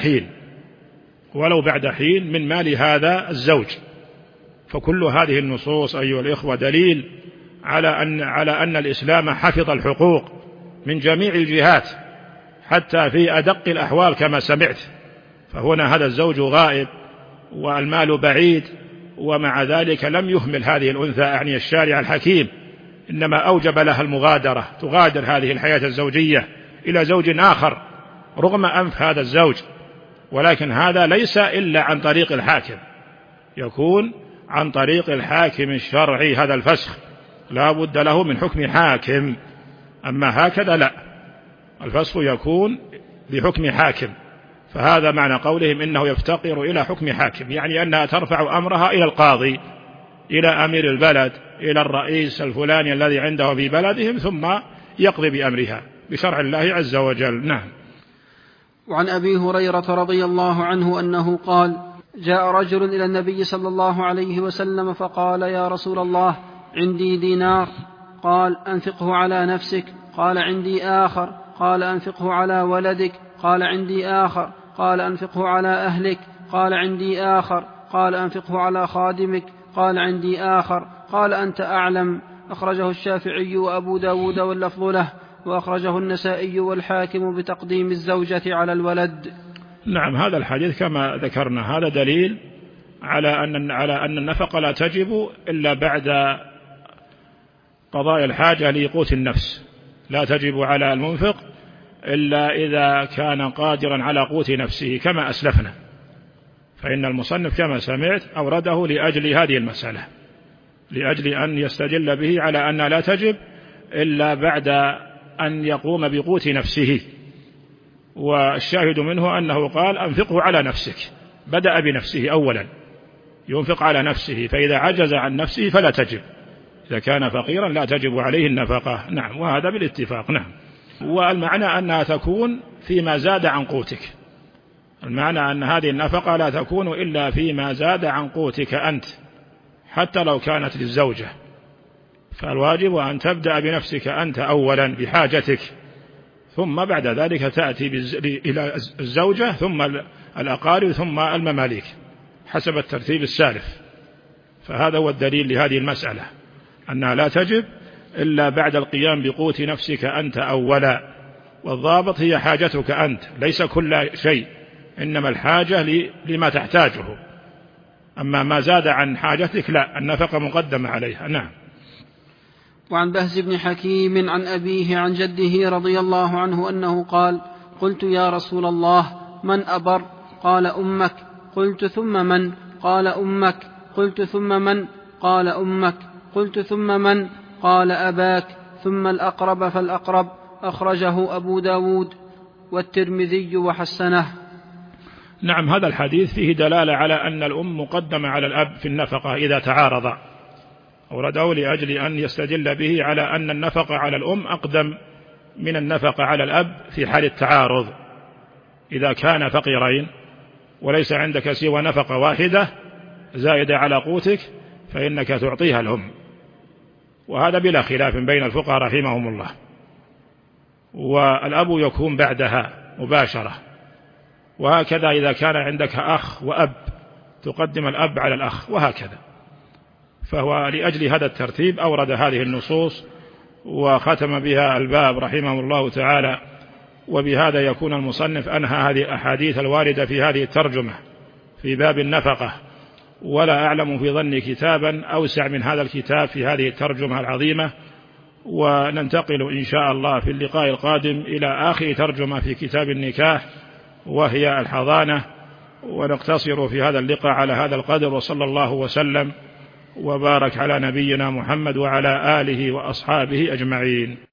بعد حين من مال هذا الزوج. فكل هذه النصوص أيها الإخوة دليل على أن الإسلام حفظ الحقوق من جميع الجهات حتى في أدق الأحوال كما سمعت. فهنا هذا الزوج غائب والمال بعيد، ومع ذلك لم يهمل هذه الأنثى يعني الشارع الحكيم، إنما أوجب لها المغادرة، تغادر هذه الحياة الزوجية إلى زوج آخر رغم أنف هذا الزوج. ولكن هذا ليس إلا عن طريق الحاكم، يكون عن طريق الحاكم الشرعي. هذا الفسخ لا بد له من حكم حاكم، أما هكذا لا، الفسخ يكون بحكم حاكم. فهذا معنى قولهم إنه يفتقر إلى حكم حاكم، يعني أنها ترفع أمرها إلى القاضي، إلى أمير البلد، إلى الرئيس الفلاني الذي عنده في بلدهم، ثم يقضي بأمرها بشرع الله عز وجل. نعم. وعن أبي هريرة رضي الله عنه أنه قال: جاء رجل إلى النبي صلى الله عليه وسلم فقال: يا رسول الله، عندي دينار. قال: أنفقه على نفسك. قال: عندي آخر. قال: أنفقه على ولدك. قال: عندي آخر. قال: أنفقه على أهلك. قال: عندي آخر. قال: أنفقه على خادمك. قال: عندي آخر. قال: أنت أعلم. أخرجه الشافعي وأبو داود واللفظ له، وأخرجه النسائي والحاكم بتقديم الزوجة على الولد. نعم، هذا الحديث كما ذكرنا هذا دليل على أن النفقة لا تجب إلا بعد قضاء الحاجة لقوت النفس، لا تجب على المنفق إلا إذا كان قادرا على قوت نفسه كما أسلفنا. فإن المصنف كما سمعت أورده لأجل هذه المسألة، لأجل أن يستدل به على أن لا تجب إلا بعد أن يقوم بقوت نفسه. والشاهد منه أنه قال: أنفقه على نفسك، بدأ بنفسه أولا، ينفق على نفسه، فإذا عجز عن نفسه فلا تجب. إذا كان فقيرا لا تجب عليه النفقة. نعم، وهذا بالاتفاق. نعم. والمعنى أنها تكون فيما زاد عن قوتك، المعنى أن هذه النفقة لا تكون إلا فيما زاد عن قوتك أنت، حتى لو كانت للزوجة، فالواجب أن تبدأ بنفسك أنت أولا بحاجتك، ثم بعد ذلك تأتي إلى الزوجة، ثم الأقارب، ثم المماليك، حسب الترتيب السالف. فهذا هو الدليل لهذه المسألة، أنها لا تجب إلا بعد القيام بقوت نفسك أنت أولا، والضابط هي حاجتك أنت، ليس كل شيء، إنما الحاجة لما تحتاجه، أما ما زاد عن حاجتك لا، النفقة مقدمة عليها. نعم. وعن بهز بن حكيم عن أبيه عن جده رضي الله عنه أنه قال: قلت يا رسول الله من أبر؟ قال أمك. قلت ثم من؟ قال أمك. قلت ثم من؟ قال أمك. قلت ثم من؟ قال أباك. ثم الأقرب فالأقرب. أخرجه أبو داود والترمذي وحسنه. نعم، هذا الحديث فيه دلالة على أن الأم مقدمة على الأب في النفقة إذا تعارض، أورده لأجل أن يستدل به على أن النفقة على الأم أقدم من النفقة على الأب في حال التعارض. إذا كان فقيرين وليس عندك سوى نفقة واحدة زائدة على قوتك فإنك تعطيها الأم، وهذا بلا خلاف بين الفقهاء رحمهم الله. والأب يكون بعدها مباشرة، وهكذا إذا كان عندك أخ وأب تقدم الأب على الأخ، وهكذا. فهو لأجل هذا الترتيب أورد هذه النصوص وختم بها الباب رحمه الله تعالى. وبهذا يكون المصنف أنهى هذه الأحاديث الواردة في هذه الترجمة في باب النفقة، ولا أعلم في ظني كتابا أوسع من هذا الكتاب في هذه الترجمة العظيمة. وننتقل إن شاء الله في اللقاء القادم إلى آخر ترجمة في كتاب النكاح وهي الحضانة، ونقتصر في هذا اللقاء على هذا القدر، وصلى الله وسلم وبارك على نبينا محمد وعلى آله وأصحابه أجمعين.